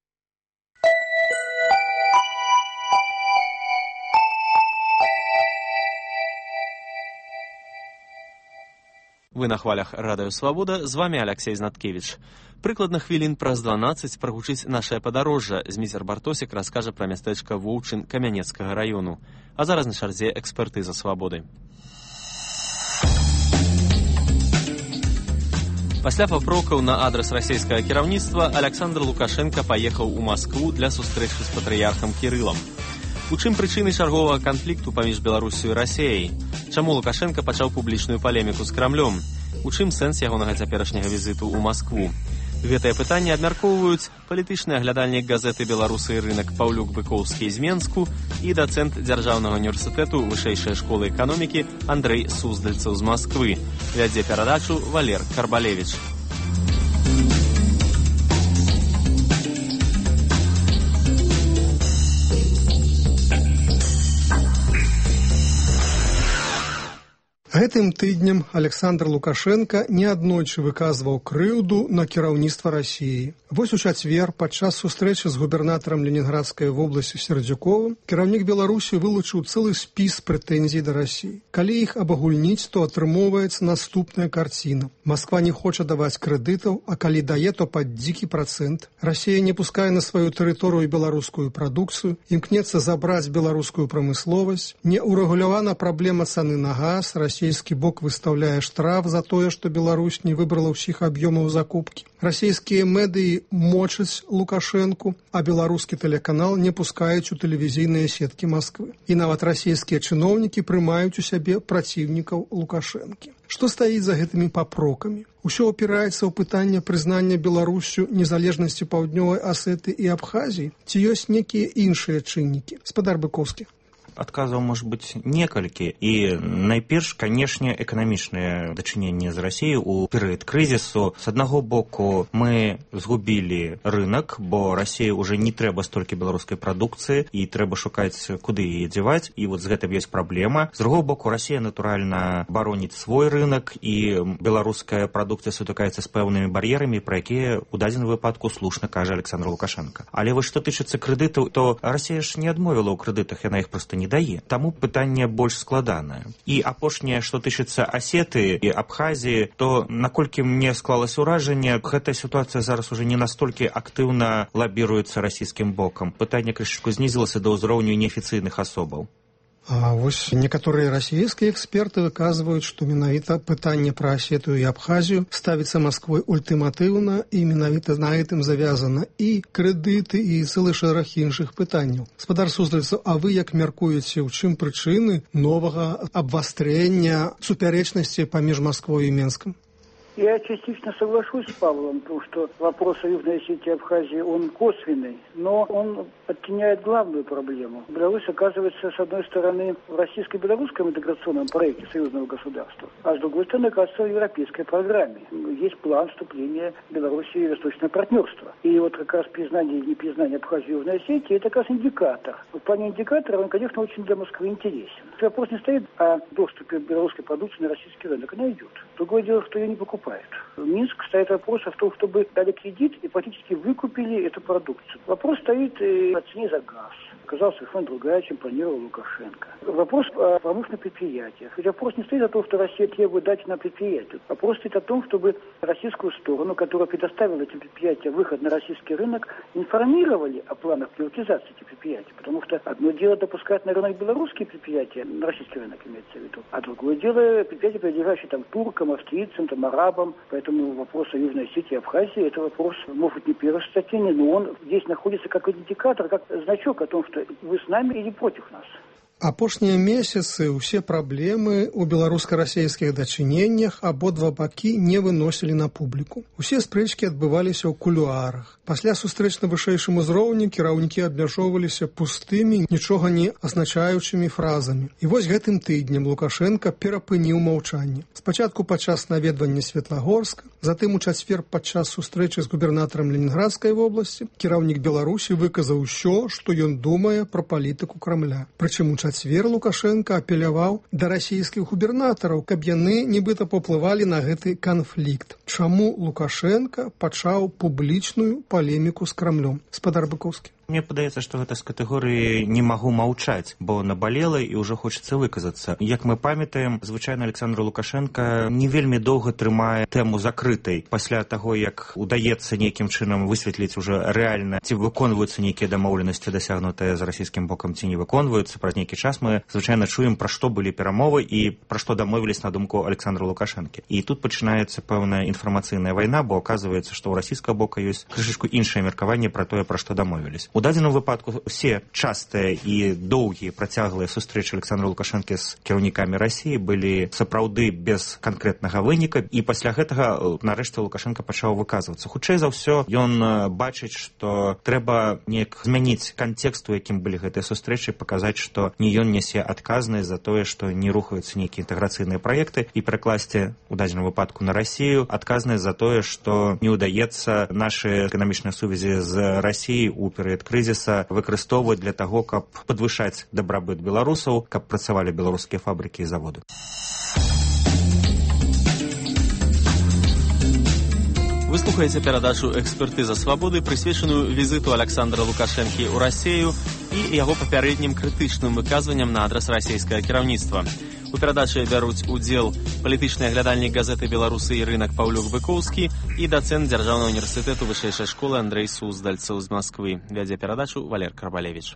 Вы на хвалях радыё «Свабода», з вами Алексей Знаткевич. Прыкладна хвілін праз 12 прагучыць нашае падарожжа. Зміцер Бартосік раскажа пра мястэчка Воўчын Камянецкага раёну. А зараз на чарзе экспертыза свабоды. Пасля папрокаў на адрас расійскага кіраўніцтва Александр Лукашенко паехаў у Маскву для сустрэчы з патрыярхам Кірылам. У чым прычыны чарговага канфлікту паміж Беларусю і Расіяй? Чаму Лукашенко пачаў публічную палеміку з Крамлём? У чым сэнс ягонага цяперашняга візіту ў Маскву? Гэтае пытанне абмяркоўваюць палітычны аглядальнік газеты «Беларусы і рынак» Паўлюк Быкоўскі з Менску і дацэнт Дзяржаўнага універсітэту Вышэйшай школы эканомікі Андрэй Суздальцаў з Масквы. Вядзе перадачу Валер Карбалевіч. Гэтым тыднем Александр Лукашенко неаднойчы выказваў крыўду на кіраўніцтва Расіі. Вось у чацвер падчас сустрэчы з губернатарам Ленінградскай вобласці Сердзюковым кіраўнік Беларусі вылучыў цэлы спіс прэтэнзій да Расіі. Калі іх абагульніць, то атрымоўваецца наступная карціна. Масква не хоча даваць крэдытаў, а калі дае, то пад дзікі працэнт. Расія не пускае на сваю тэрыторыю беларускую прадукцыю, імкнецца забраць беларускую прамысловасць, не ўрэгулявана праблема цаны на газ, расійскі бок выстаўляе штраф за тое, што Беларусь не выбрала ўсіх аб'ёмаў закупкі. Расійскія медыі мочаць Лукашэнку, а беларускі тэлеканал не пускаюць у тэлевізійныя сеткі Масквы. І нават расійскія чыноўнікі прымаюць у сябе праціўнікаў Лукашэнкі. Што стаіць за гэтымі папрокамі? Усё опіраецца ў пытанне прызнання Беларусю незалежнасці Паўднёвай Асеты і Абхазіі? Ці ёсць некія іншыя чыннікі? Спадар Быкоўскі. Адказаў можа быць некалькі, і найперш, канешне, эканамічнае дачыненне з Расіяй у перыяд крызісу. З аднаго боку, мы згубілі рынок, бо Расіі ўжо не трэба столькі беларускай прадукцыі, і трэба шукаць, куды яе дзяваць, і вот з гэтым ёсць праблема. З другого боку, Расія, натуральна, бароніць свой рынок, і беларуская прадукцыя сутыкаецца з пэўнымі бар'ерамі, пра якія ў дадзеным выпадку слушна кажа Александр Лукашенко. Але вось што тычыцца крэдытаў, то Расія ж не адмовіла ў крэдытах, яна іх проста не дае. Таму пытанне больш складанае. І апошняе, што тычыцца Асеты і Абхазіі, то наколькі мне склалася ўражанне, гэтая сітуацыя зараз уже не настолькі актыўна лабіруецца расійскім бокам. Пытанне крышачку знізілася да ўзроўню неафіцыйных асобаў. А вось некаторыя расійскія эксперты выказваюць, што менавіта пытанне пра Асету і Абхазію ставіцца Масквой ультыматыўна, і менавіта на гэтым завязана і крэдыты, і цэлы шэраг іншых пытанняў. Спадар Суздальцаў, а вы як мяркуеце, у чым прычыны новага абвастрэння супярэчнасці паміж Масквой і Менскам? Я частично соглашусь с Павлом, потому что вопрос о Южной Осетии и Абхазии, он косвенный, но он оттеняет главную проблему. Беларусь оказывается, с одной стороны, в российско-белорусском интеграционном проекте союзного государства, а с другой стороны, оказывается, в европейской программе. Есть план вступления Беларуси в восточное партнерство. И вот как раз признание или непризнание Абхазии и Южной Осетии, это как раз индикатор. В плане индикатора он, конечно, очень для Москвы интересен. Вопрос не стоит о доступе белорусской продукции на российский рынок. Она идет. Другое дело, что ее не покупают. Минск стоит вопрос о том, чтобы дали кредит и фактически выкупили эту продукцию. Вопрос стоит о цене за газ. Оказалась совершенно другая, чем планировал Лукашенко. Вопрос о промышленных предприятиях. Ведь вопрос не стоит о том, что Россия требует дать на предприятие. Вопрос стоит о том, чтобы российскую сторону, которая предоставила эти предприятия выход на российский рынок, информировали о планах приватизации этих предприятий. Потому что одно дело допускать на рынок белорусские предприятия, на российский рынок имеется в виду, а другое дело предприятия, принадлежащие там туркам, австрийцам, там, арабам. Поэтому вопрос о Южной Осетии и Абхазии, это вопрос, может, не первостатейный, но он здесь находится как индикатор, как значок о том, что вы с нами или против нас. Апошнія месяцы ўсе праблемы ў беларуска-расійскіх дачыненнях абодва бакі не выносілі на публіку. Усе спрэчкі адбываліся ў кулуарах. Пасля сустрэч на вышэйшым узроўні кіраўнікі абмяжоўваліся пустымі, нічога не азначаючымі фразамі. І вось гэтым тыднем Лукашенко перапыніў маўчанне. Спачатку падчас наведвання Светлагорска, затым у чацвер падчас сустрэчы з губернатарам Ленінградскай вобласці кіраўнік Беларусі выказаў усё, што ён думае пра палітыку Крамля. Прычым у чацвер Лукашенко апеляваў да расійскіх губернатараў, каб яны нібыта паўплывалі на гэты канфлікт. Чаму Лукашенко пачаў публічную палеміку з Крамлём? Спадар Быкоўскі. Мне падаецца, што гэта з катэгорыі «не магу маўчаць», бо набалела і ўжо хочацца выказацца. Як мы памятаем, звычайна Александр Лукашенко не вельмі доўга трымае тэму закрытай. Пасля таго, як удаецца нейкім чынам высветліць уже рэальна, ці выконваюцца нейкія дамоўленасці, дасягнутыя з расійскім бокам, ці не выконваюцца, праз нейкі час мы звычайна чуем, пра што былі перамовы і пра што дамовілись на думку Александра Лукашэнкі. І тут пачынаецца пэўная інфармацыйная вайна, бо аказваецца, што ў расійскага бока ёсць крышачку іншае меркаванне пра тое, пра што дамовілись. У дадзеным выпадку усе частыя і доўгія працяглыя сустрэчы Александра Лукашэнкі з кіраўнікамі Расіі былі сапраўды без канкрэтнага выніка, і пасля гэтага нарэшце Лукашенко пачаў выказвацца. Хутчэй за ўсё ён бачыць, што трэба неяк змяніць кантэкст, у якім былі гэтыя сустрэчы, паказаць, што не ён нясе адказнасць за тое, што не рухаюцца нейкія інтэграцыйныя праекты, і перакласці у дадзеным выпадку на Расію адказнасць за тое, што не ўдаецца нашы эканамічныя сувязі з Расіяй у перыяд крызіса выкарыстоўваць для таго, каб падвышаць дабрабыт беларусаў, каб працавалі беларускія фабрыкі і заводы. Вы слухаеце перадачу «Экспертыза свабоды», прысвечаную візіту Александра Лукашэнкі ў Расію і яго папярэднім крытычным выказванням на адрас расійскага кіраўніцтва. У перадачы бяруць удзел палітычны аглядальнік газеты «Беларусы» і рынак Паўлюк Быкоўскі і дацэнт Дзяржаўнага універсітэту вышэйшай школы Андрэй Суздальцаў з Масквы. Вядзе перадачу Валер Карбалевіч.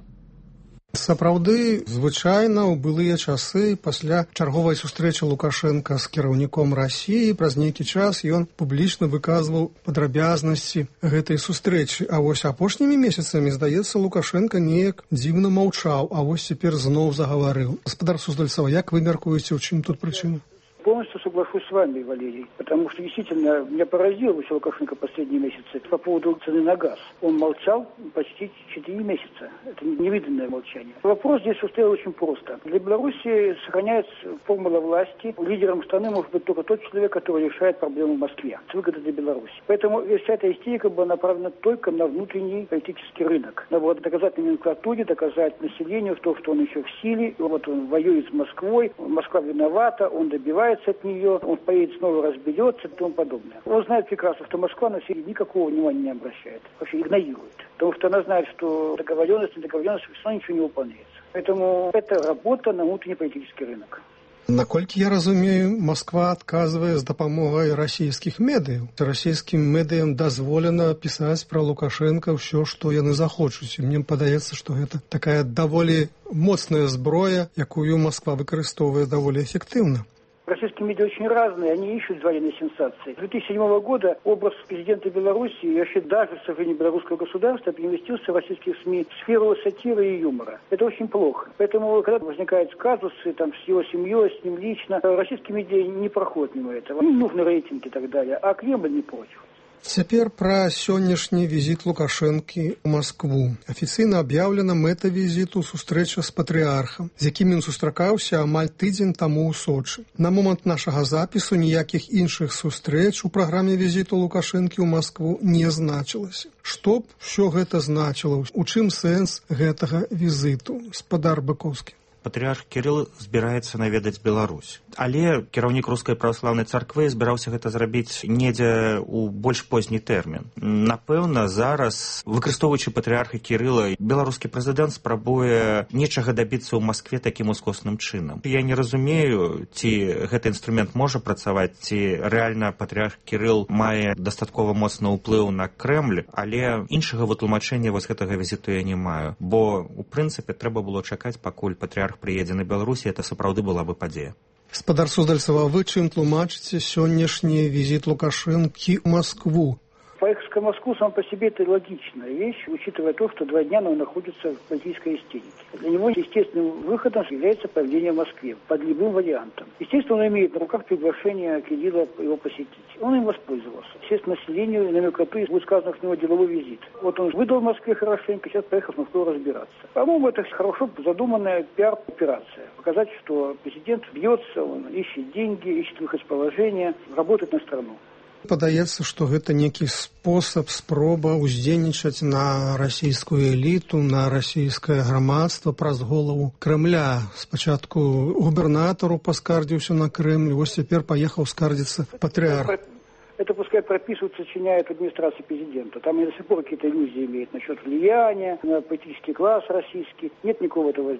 Сапраўды, звычайна ў былыя часы пасля чарговай сустрэчы Лукашэнка з кіраўніком Расіі праз нейкі час ён публічна выказваў падрабязнасці гэтай сустрэчы. А вось апошнімі месяцамі, здаецца, Лукашэнка неяк дзіўна маўчаў, а вось цяпер зноў загаварыў. Гаспадар Суздальцаў, як вы мяркуеце, у чым тут прычына? Полностью соглашусь с вами, Валерий, потому что действительно меня поразил Лукашенко последние месяцы по поводу цены на газ. Он молчал почти 4 месяца. Это невиданное молчание. Вопрос здесь стоял очень просто. Для Беларуси сохраняется формула власти. Лидером страны может быть только тот человек, который решает проблему в Москве. Это выгода для Беларуси. Поэтому вся эта истерика была направлена только на внутренний политический рынок. Надо было доказать номенклатуре, доказать населению то, что он еще в силе. Вот он воюет с Москвой, Москва виновата, он добивается от нее, он поедет снова, разберется и тому подобное. Он знает прекрасно, что Москва на Сирии никакого внимания не обращает, вообще игнорирует. Потому что она знает, что договоренность, все равно ничего не выполняется. Поэтому это работа на внутренний политический рынок. Наколькі я разумею, Москва адказвае з дапамогай расійскіх медыяў. Расійскім медыям дазволена пісаць пра Лукашэнка ўсё, што яны захочуць. І мне падаецца, што гэта такая даволі моцная зброя, якую Москва выкарыстоўвае даволі эфектыўна. Российские медиа очень разные, они ищут военные сенсации. С 2007 года образ президента Беларуси и вообще даже, к сожалению, белорусского государства переместился в российских СМИ в сферу сатиры и юмора. Это очень плохо. Поэтому, когда возникают казусы там, с его семьей, с ним лично, российские медиа не проходят мимо этого. Им нужны рейтинги и так далее, а Кремль не против. Цяпер пра сённяшні візіт Лукашэнкі ў Маскву. Афіцыйна аб'яўлена мэта візіту сустрэча з патрыархам, з якім ён сустракаўся амаль тыдзень таму ў Сочы. На момант нашага запісу ніякіх іншых сустрэч у праграме візіту Лукашэнкі ў Маскву не значылася. Што б усё гэта значыла? У чым сэнс гэтага візіту? Гаспадар Быкоўскі. Патрыарх Кірыл збіраецца наведаць Беларусь. Але кіраўнік рускай праваслаўнай царквы збіраўся гэта зрабіць недзе ў больш позні тэрмін. Напэўна, зараз, выкарыстоўваючы патрыарха Кірыла, беларускі прэзідэнт спрабуе нечага дабіцца ў Маскве такім ускосным чынам. Я не разумею, ці гэты інструмент можа працаваць, ці рэальна патрыарх Кірыл мае дастаткова моцны ўплыў на Крэмль, але іншага вытлумачэння вось гэтага візіту я не маю. Бо, у прынцыпе, трэба было чакаць, пакуль патрыарх прыедзе на Беларусі, это сапраўды была бы падзея. Гаспадар Суздальцаў, вы чым тлумачыце сённяшні візіт Лукашэнкі ў Маскву? Поездка в Москву сам по себе это логичная вещь, учитывая то, что 2 дня он находится в политической истерике. Для него естественным выходом является появление в Москве под любым вариантом. Естественно, он имеет на руках приглашение Кирилла его посетить. Он им воспользовался. Естественно, населению и номенклатуре будет сказано с него деловой визит. Вот он выдал в Москве хорошенько, сейчас поехал в Москву разбираться. По-моему, это хорошо задуманная пиар-операция. Показать, что президент бьется, он ищет деньги, ищет выход из положения, работает на страну. Падаецца, што гэта нейкі спосаб, спроба ўздзейнічаць на расійскую эліту, на расійскае грамадства праз голову Крэмля. Спачатку губернатару паскардзіўся на Крэмль, вось цяпер паехаў скардзіцца патрыарх. Это пускай прописывают, сочиняют администрации президента. Там и до сих пор какие-то иллюзии имеют насчет влияния на политический класс российский. Нет никакого этого воздействия.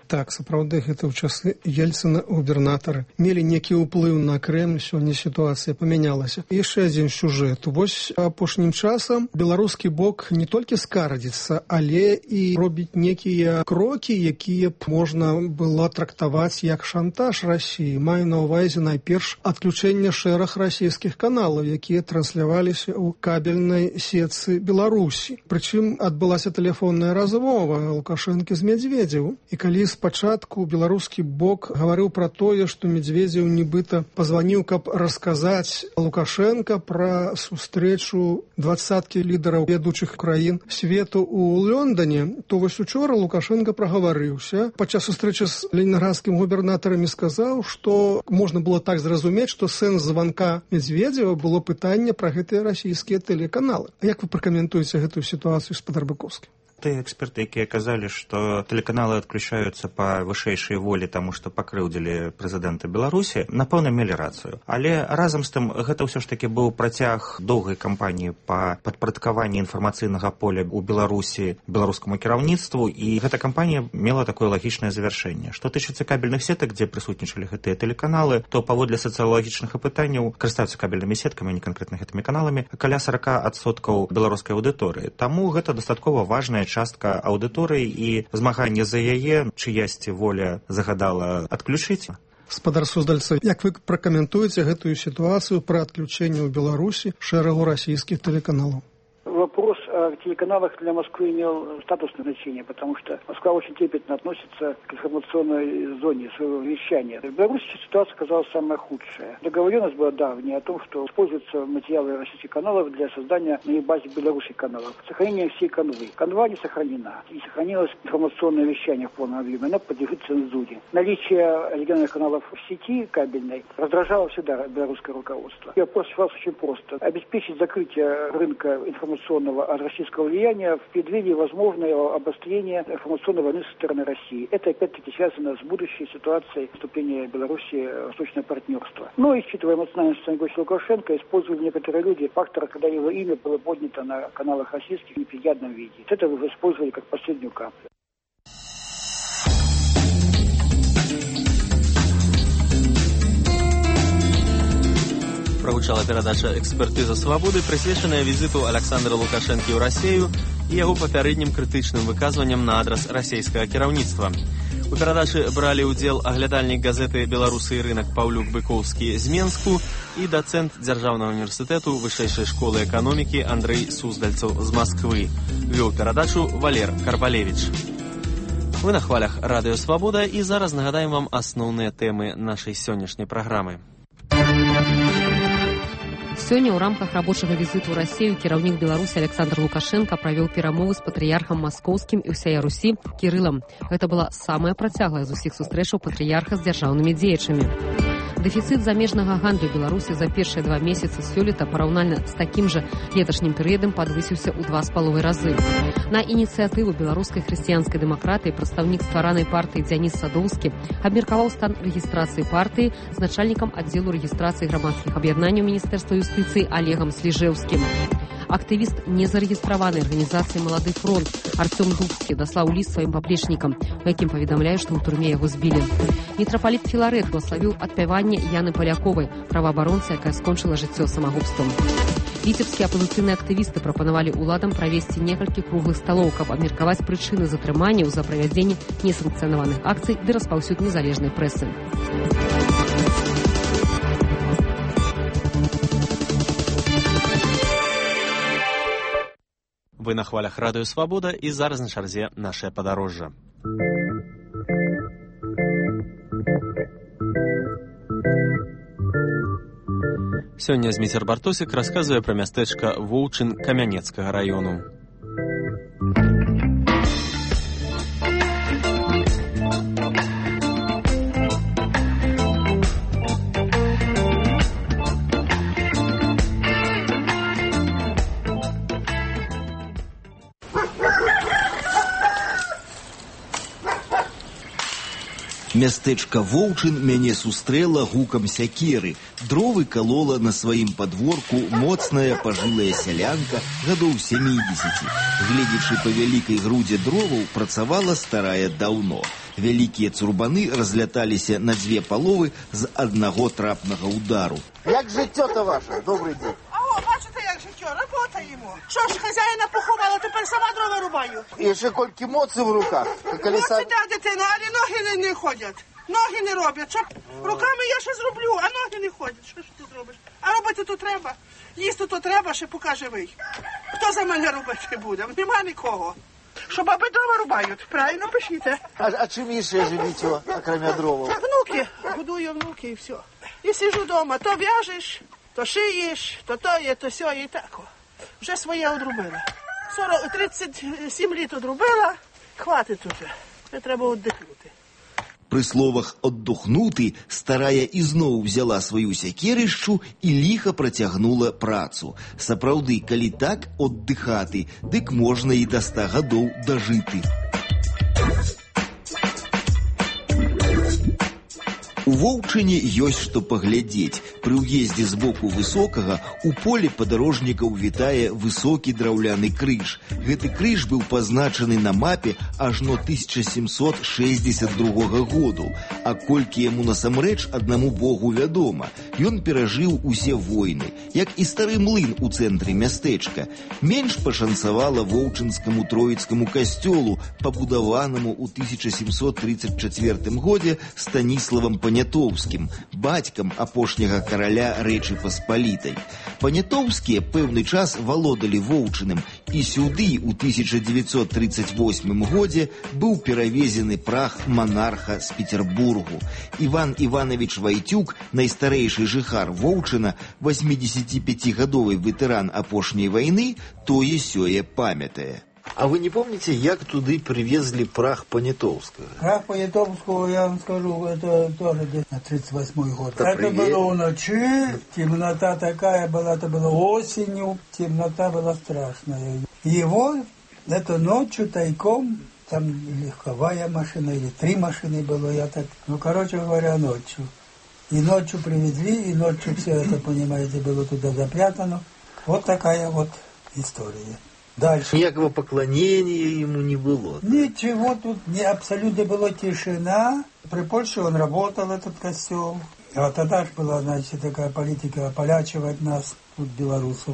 Так, сапраўды, гэта ў часы Ельцына губернатары мелі некі ўплыў на Крэмль, сёння сітуацыя памянялася. Яшчэ адзін сюжэт. Вось апошнім часам беларускі бок не толькі скардзіцца, але і робіць некія крокі, якія б можна было трактаваць як шантаж Расіі. Маю на ўвазе найперш адключэнне шэраг расійскіх каналаў, якія трансляваліся ў кабельнай сетцы Беларусі. Прычым адбылася тэлефонная размова Лукашэнкі з Медведзевым. І калі спачатку беларускі бок гаварыў пра тое, што Медведзеў нібыта пазваніў, каб расказаць Лукашенка пра сустрэчу 20 лідараў ведучых краін свету ў Лондоне, то вось учора Лукашенка прагаварыўся. Падчас сустрэчы з ленінградскім губернатарамі сказаў, што можна было так зразумець, што сэнс званка Медведзева было пытанне пра гэтыя расійскія тэлеканалы. А як вы пракаментуеце гэтую сітуацыю, спадар Быковскі? Тыя эксперты, якія казалі, што тэлеканалы адключаюцца па вышэйшай волі, таму што пакрыўдзілі прэзідэнта Беларусі, напэўна, мелі рацыю. Але разам з тым, гэта ўсё ж такі быў працяг доўгай кампаніі па падпарадкаванні інфармацыйнага поля ў Беларусі беларускаму кіраўніцтву, і гэта кампанія мела такое лагічнае завяршэнне. Што тычыцца кабельных сетак, дзе прысутнічалі гэтыя тэлеканалы, то паводле сацыялагічных апытанняў карыстаюцца кабельнымі сеткамі, а не канкрэтна гэтымі каналамі, каля 40% беларускай аўдыторыі. Таму гэта дастаткова важная частка аўдыторыі і змаганне за яе, чыясьці воля загадала адключыць. Спадар Суздальца, як вы пракаментуеце гэтую сітуацыю пра адключэнне ў Беларусі шэрагу расійскіх тэлеканалаў? Вопрос о телеканалах для Москвы имел статусное значение, потому что Москва очень трепетно относится к информационной зоне своего вещания. В Беларуси ситуация оказалась самая худшая. Договоренность была давняя о том, что используются материалы российских каналов для создания на их базе белорусских каналов. Сохранение всей канвы. Канва не сохранена. И сохранилось информационное вещание в полном объеме. Оно подлежит цензуре. Наличие региональных каналов в сети кабельной раздражало всегда белорусское руководство. И вопрос решался очень просто. Обеспечить закрытие рынка информационного от российского влияния в преддверии возможного обострения информационной войны со стороны России. Это опять-таки связано с будущей ситуацией вступления Беларуси в восточное партнерство. Но, учитывая эмоциональность Лукашенко, использовали некоторые люди фактор, когда его имя было поднято на каналах российских в неприятном виде. Это вы использовали как последнюю каплю. Прагучала перадача «Экспертыза свабоды», прысвечаная візіту Александра Лукашэнкі ў Расію і яго папярэднім крытычным выказванням на адрас расійскага кіраўніцтва. У перадачы бралі ўдзел аглядальнік газеты «Беларусы і рынак» Паўлюк Быкоўскі з Менску і дацэнт Дзяржаўнага універсітэту Вышэйшай школы эканомікі Андрэй Суздальцаў з Масквы. Вёў перадачу Валер Карпалевіч. Вы на хвалях радыё «Свабода» і зараз нагадаем вам асноўныя тэмы нашай сённяшняй праграмы. Сёння ў рамках рабочага візіту ў Расію кіраўнік Беларусі Александр Лукашенко правёў перамовы з патрыярхам маскоўскім і ўсяе Русі Кірылам. Гэта была самая працяглая з усіх сустрэчаў патрыярха з дзяржаўнымі дзеячамі. Дэфіцыт замежнага гандлю Беларусі за першыя 2 месяцы сёлета параўнальна з такім жа леташнім перыядам падвысіўся ў 2,5 разы. На ініцыятыву беларускай хрысціянскай дэмакратыі прадстаўнік стваранай партыі Дзяніс Садоўскі абмеркаваў стан рэгістрацыі партыі з начальнікам аддзелу рэгістрацыі грамадскіх аб'яднанняў Міністэрства юстыцыі Олегам Сліжэўскім. Актывіст незарэгістраванай арганізацыі «Малады фронт» Артём Дубскі даслаў ліст сваім паплечнікам, у якім паведамляе, што ў турме яго збілі. Мітрапаліт Філарэт благословіў адпяванне Яны Паляковай, праваабаронцы, якая скончыла жыццё самагубствам. Віцебскія апазіцыйныя актывісты прапанавалі ўладам правесці некалькі круглых сталоў, каб абмеркаваць прычыны затрыманняў за правядзенне несанкцыянаваных акцый ды распаўсюд незалежнай прэсы. Вы на хвалях радыё «Свабода» і зараз на чарзе нашае падарожжа. Сёння Зміцер Бартосік расказвае пра мястэчка Воўчын Камянецкага раёну. Мястэчка Воўчын мяне сустрэла гукам сякеры. Дровы калола на сваім падворку моцная пажылая сялянка гадоў 70. Гледзячы па вялікай грудзе дроваў, працавала старая даўно. Вялікія цурбаны разляталіся на дзве паловы з аднаго трапнага удару. Як жыццё-то ваше? Добрый день. Бачите, як життя, работаємо. Що ж, хазяїна поховала, тепер сама дрова рубаю. І ще кольки моци в руках. Моци, так, дитина, але ноги не ходять. Ноги не роблять. Що? Руками я ще зроблю, а ноги не ходять. Що ж ти зробиш? А робити то треба. Їсти то треба, ще поки живий. Хто за мене робити буде? Нема нікого. Що баби дрова рубають, правильно пишіть. А чим ще живете, окремя дрова? Внуки. Годую внуки і все. І сижу вдома, то в'яжеш, то шиєш, то є, то сьо, і так. Вже своє одрубила. 37 літ одрубила, хватить уже. Не треба віддихнути. Пры словах «аддухнуты» старая ізноў взяла сваю сякерышчу і ліха працягнула працу. Сапраўды, калі так аддыхаты, дык можна і да 100 гадоў дажыты. У Воўчыне ёсць што паглядзець. Пры ўездзе з боку Высокага у поле падарожнікаў вітае высокі драўляны крыж. Гэты крыж быў пазначаны на мапе ажно 1762 году. А колькі яму насамрэч аднаму богу вядома. Ён перажыў усе войны, як і стары млын у цэнтры мястэчка. Менш пашанцавала воўчынскаму троіцкаму касцёлу, пабудаванаму ў 1734 годзе Станіславам Панятоўскім, бацькам апошняга караля Рэчы Паспалітай. Панятоўскія пэўны час валодалі Воўчыным, і сюды ў 1938 годзе быў перавезены прах манарха з Петербургу. Іван Іванович Вайцюк, найстарэйшы жыхар Воўчына, 85-гадовы ветэран апошняй вайны, тое-сёе памятае. А вы не помните, як туды привезли прах Понятовского? Прах Понятовского, я вам скажу, это тоже где-то на 38-й год. Это было у ночи, темнота такая была, это было осенью, темнота была страшная. Его эту ночью тайком, там легковая машина или 3 машины было, я так, короче говоря, ночью. И ночью привезли, и ночью все это, понимаете, было туда запрятано. Вот такая вот история. Дальше. Никакого поклонения ему не было. Ничего тут, абсолютно была тишина. При Польше он работал, этот костел. А тогда же была, значит, такая политика ополячивать нас, тут белорусов.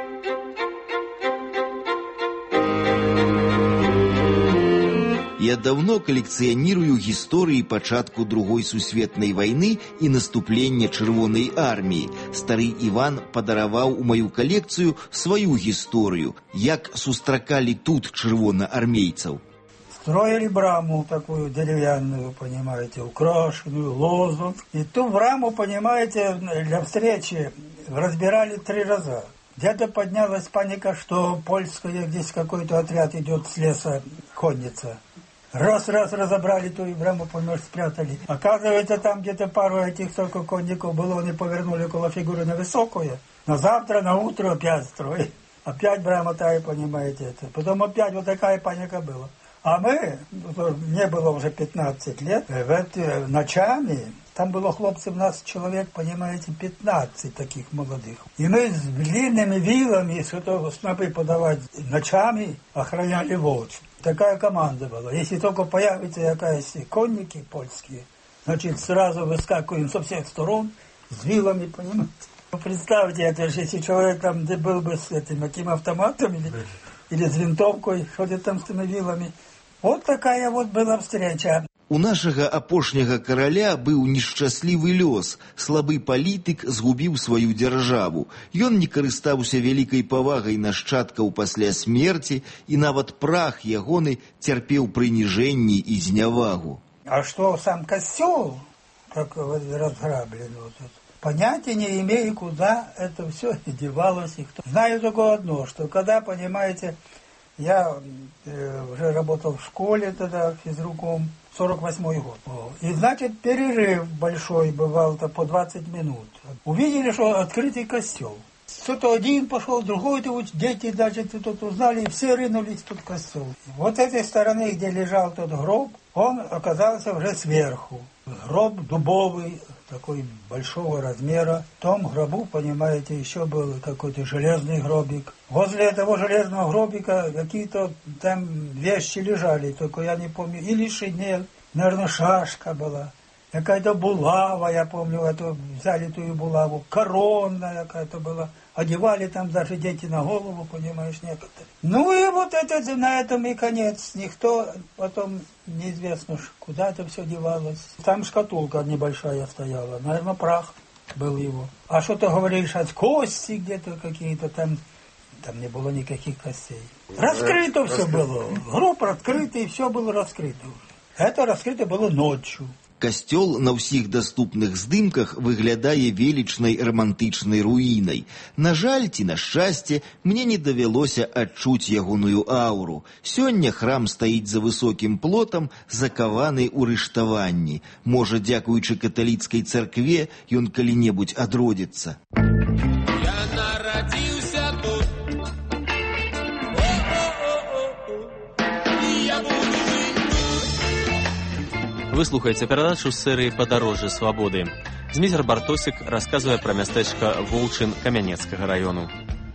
Я давно калекцыянірую гісторыі пачатку Другой сусветнай вайны і наступлення Чырвонай арміі. Стары Іван падараваў у маю калекцыю сваю гісторыю, як сустракалі тут чырвонаармейцаў. Строили браму такую деревянную, понимаете, украшенную, лозунг. И ту браму, понимаете, для встречи разбирали 3 раза. Где-то поднялась паника, что польская, здесь какой-то отряд идет с леса, конница. Раз разобрали ту и браму, понимаешь, спрятали. Оказывается, там где-то пару этих только конников было, они повернули около фигуры на высокую. На завтра, на утро опять строили. Опять брама тая, понимаете, это. Потом опять вот такая паника была. А мы, мне было уже 15 лет, ночами, там было хлопцев, нас человек, понимаете, 15 таких молодых. И мы с длинными вилами, чтобы снопы подавать ночами, охраняли Волчь. Такая команда была. Если только появится какая-то конники польские, значит, сразу выскакиваем со всех сторон с вилами, понимаете. Представьте, это же, если человек там был бы с таким автоматом или с винтовкой, ходит там с теми вилами. Вот такая вот была встреча. У нашага апошняга караля быў нешчаслівы лёс. Слабы палітык згубіў сваю дзяржаву. Ён не карыстаўся вялікай павагай нашчадкаў пасля смерці, і нават прах ягоны цярпеў прыніжэнні і знявагу. А что сам костёл, как разграблен, вот это, понятия не имею, куда это все девалось и кто. Знаю только одно, что когда, понимаете, я уже работал в школе тогда физруком, 48-й год. И, значит, перерыв большой бывал-то по 20 минут. Увидели, что открытый костел. Кто-то один пошел, другой, дети даже тут узнали, и все рынулись тут в костел. Вот с этой стороны, где лежал тот гроб, он оказался уже сверху. Гроб дубовый, такой большого размера. В том гробу, понимаете, еще был какой-то железный гробик. Возле этого железного гробика какие-то там вещи лежали, только я не помню. Или шинель, наверное, шашка была. Какая-то булава, я помню, эту взяли ту булаву. Корона какая-то была. Одевали там даже дети на голову, понимаешь, некоторые. Ну и вот это на этом и конец. Никто потом неизвестно, куда это все девалось. Там шкатулка небольшая стояла, наверное, прах был его. А что ты говоришь, от кости где-то какие-то там не было никаких костей. Раскрыто все было. Гроб раскрытый, все было раскрыто уже. Это раскрыто было ночью. Касцёл на ўсіх даступных здымках выглядае велічнай рамантычнай руінай. На жаль ці на шчасце, мне не давялося адчуць ягоную ауру. Сёння храм стаіць за высокім плотам, закаваны ў рыштаванні. Можа, дзякуючы каталіцкай царкве, ён калі-небудзь адродзіцца. Я нарадзіўся тут. Вы слухаеце перадачу з серыі «Падарожжа свабоды». Зміцер Бартосік расказвае пра мястэчка Воўчын Камянецкага раёну.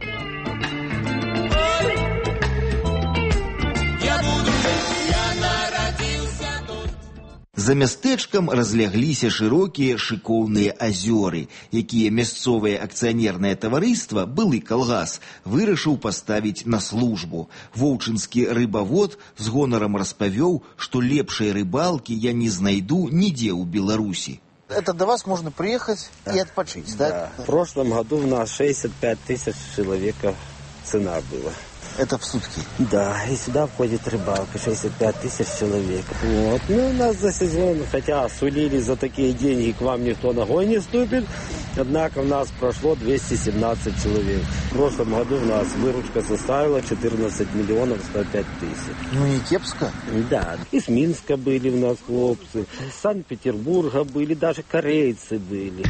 За мястэчкам разлягліся шырокія шыкоўныя азёры, якія мясцовае акцыянернае таварыства, былы калгас, вырашыў паставіць на службу. Воўчынскі рыбавод з гонарам распавёў, што лепшай рыбалкі я не знайду нідзе ў Беларусі. Это до вас можно приехать и отпочить, да? Да. В прошлом году у нас 65 тысяч человека цена была. Это в сутки? Да, и сюда входит рыбалка, 65 тысяч человек. Вот. Ну, у нас за сезон, хотя сулили за такие деньги, к вам никто ногой не ступит, однако у нас прошло 217 человек. В прошлом году у нас выручка составила 14 миллионов 105 тысяч. Ну, не кепско? Да. Из Минска были у нас хлопцы, из Санкт-Петербурга были, даже корейцы были.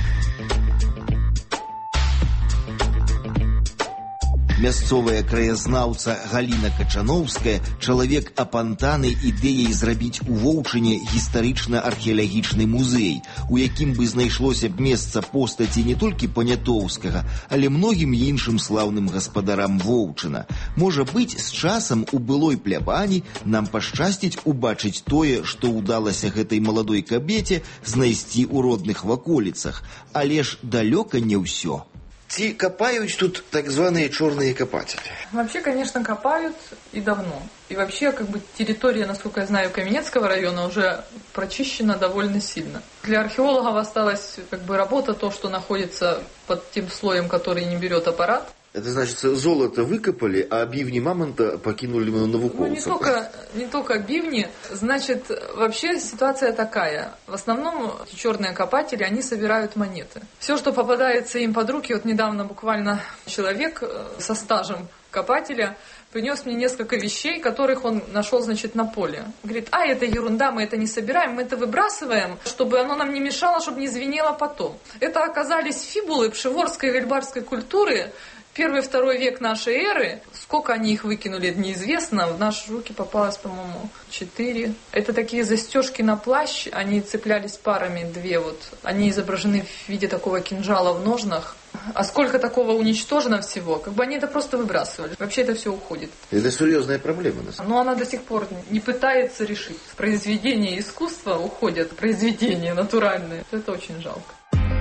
Мясцовая краязнаўца Галіна Качановская чалавек апантаны ідэяй зрабіць у Воўчыне гістарычна-археалагічны музей, у якім бы знайшлося б месца постаці не толькі Панятоўскага, але многім іншым слаўным гаспадарам Воўчына. Можа быць, з часам у былой плябані нам пашчасціць убачыць тое, што ўдалася гэтай маладой кабеце знайсці ў родных ваколіцах, але ж далёка не ўсё. Ці копают тут так званые черные копатели? Вообще, конечно, копают и давно. И вообще, территория, насколько я знаю, Каменецкого района уже прочищена довольно сильно. Для археологов осталась работа, то, что находится под тем слоем, который не берет аппарат. Это значит, золото выкопали, а бивни мамонта покинули на навуковцев. Не только бивни. Значит, вообще ситуация такая. В основном черные копатели, они собирают монеты. Все, что попадается им под руки, вот недавно буквально человек со стажем копателя принес мне несколько вещей, которых он нашел, на поле. Говорит, это ерунда, мы это не собираем, мы это выбрасываем, чтобы оно нам не мешало, чтобы не звенело потом. Это оказались фибулы пшеворской и вельбарской культуры, 1-2 век нашей эры. Сколько они их выкинули, неизвестно. В наши руки попалось, по-моему, 4. Это такие застежки на плащ. Они цеплялись парами 2. Они изображены в виде такого кинжала в ножнах. А сколько такого уничтожено всего? Они это просто выбрасывали. Вообще это все уходит. Это серьезная проблема. Но она до сих пор не пытается решить. Произведения искусства уходят. Произведения натуральные. Это очень жалко.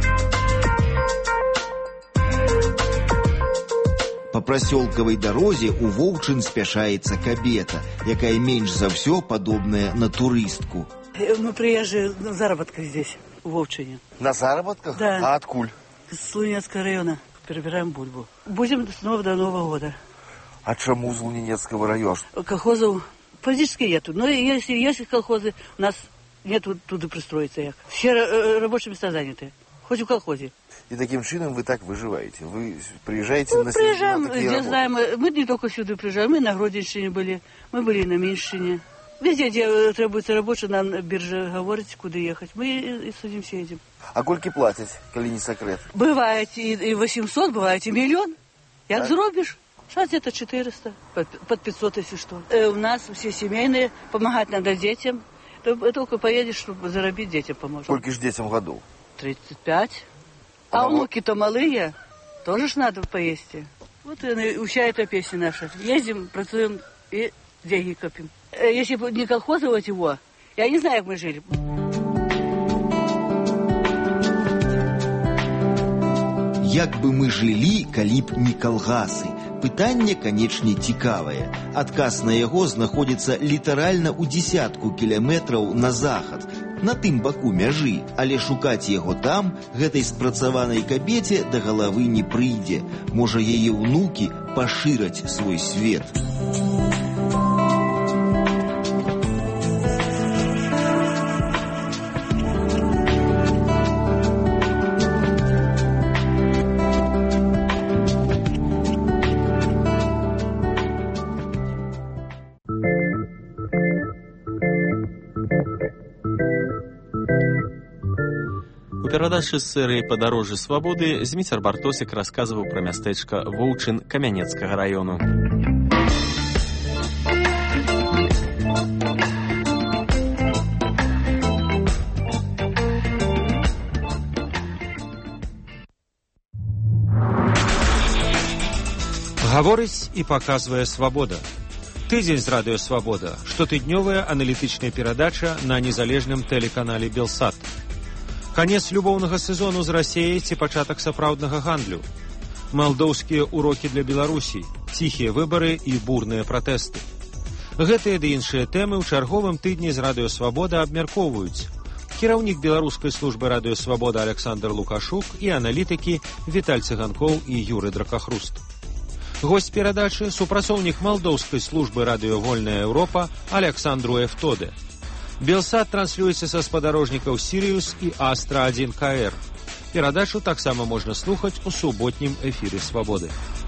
По прасёлкавай дарозе ў Воўчын спяшаецца кабета, якая менш за ўсё падобная на турыстку. Мы приезжие на заработках здесь, в Воўчыне. На заработках? Да. А откуль? С Лунецкого района. Перебираем бульбу. Будем снова до Нового года. А чему с Лунецкого района? Колхозов практически нету. Но если есть колхозы, у нас нету туда пристроиться. Все рабочие места заняты. Хоть в колхозе. И таким чином вы так выживаете? Вы приезжаете на приезжаем, на такие не работы? Знаем, мы не только сюда приезжаем, мы на Гродненщине были, мы были и на Меньшине. Везде, где требуется рабочий, на бирже говорить, куда ехать. Мы и садимся едем. А кольки платят, коли не секрет? Бывает и 800, бывает и 1 000 000. Як зробишь? Сейчас где-то 400, под 500, если что. У нас все семейные, помогать надо детям. Только поедешь, чтобы заработать, детям поможешь. Сколько ж детям годов? 35. А внуки-то малые, тоже ж надо поесть. Вот и вся эта песня наша. Ездим, працуем и деньги копим. Если бы не колхозовать его, я не знаю, как мы жили. Як бы мы жылі, калі б не калгасы? Пытанне, канечне, цікавае. Адказ на яго знаходзіцца літаральна ў дзесятку кіламетраў на захад, на тым баку мяжы, але шукаць яго там гэтай спрацаванай кабеце да галавы не прыйдзе. Можа, яе ўнукі пашыраць свой свет. У перадачы з серыі «Падарожжы свабоды» Зміцер Бартосік расказваў пра мястэчка Воўчын Камянецкага раёну. Гаворыць і паказвае свабода. Тыдзень з радыё «Свабода» – штотыднёвая аналітычная перадача на незалежным тэлеканале «Белсат». Канец любоўнага сезону з Расіяй ці пачатак сапраўднага гандлю. Малдоўскія урокі для Беларусі, ціхія выбары і бурныя пратэсты. Гэтыя ды іншыя тэмы ў чарговым тыдні з радыё «Свабода» абмяркоўваюць кіраўнік беларускай службы радыё «Свабода» Александр Лукашук і аналітыкі Віталь Цыганкоў і Юры Дракахруст. Госць перадачы – супрацоўнік малдоўскай службы радыё «Вольная Еўропа» Александру Эфтоде. Белсат транслюецца са спадарожнікаў «Сіриус» і «Астра-1 КР». Перадачу таксама можна слухаць у суботнім эфіры «Свабоды».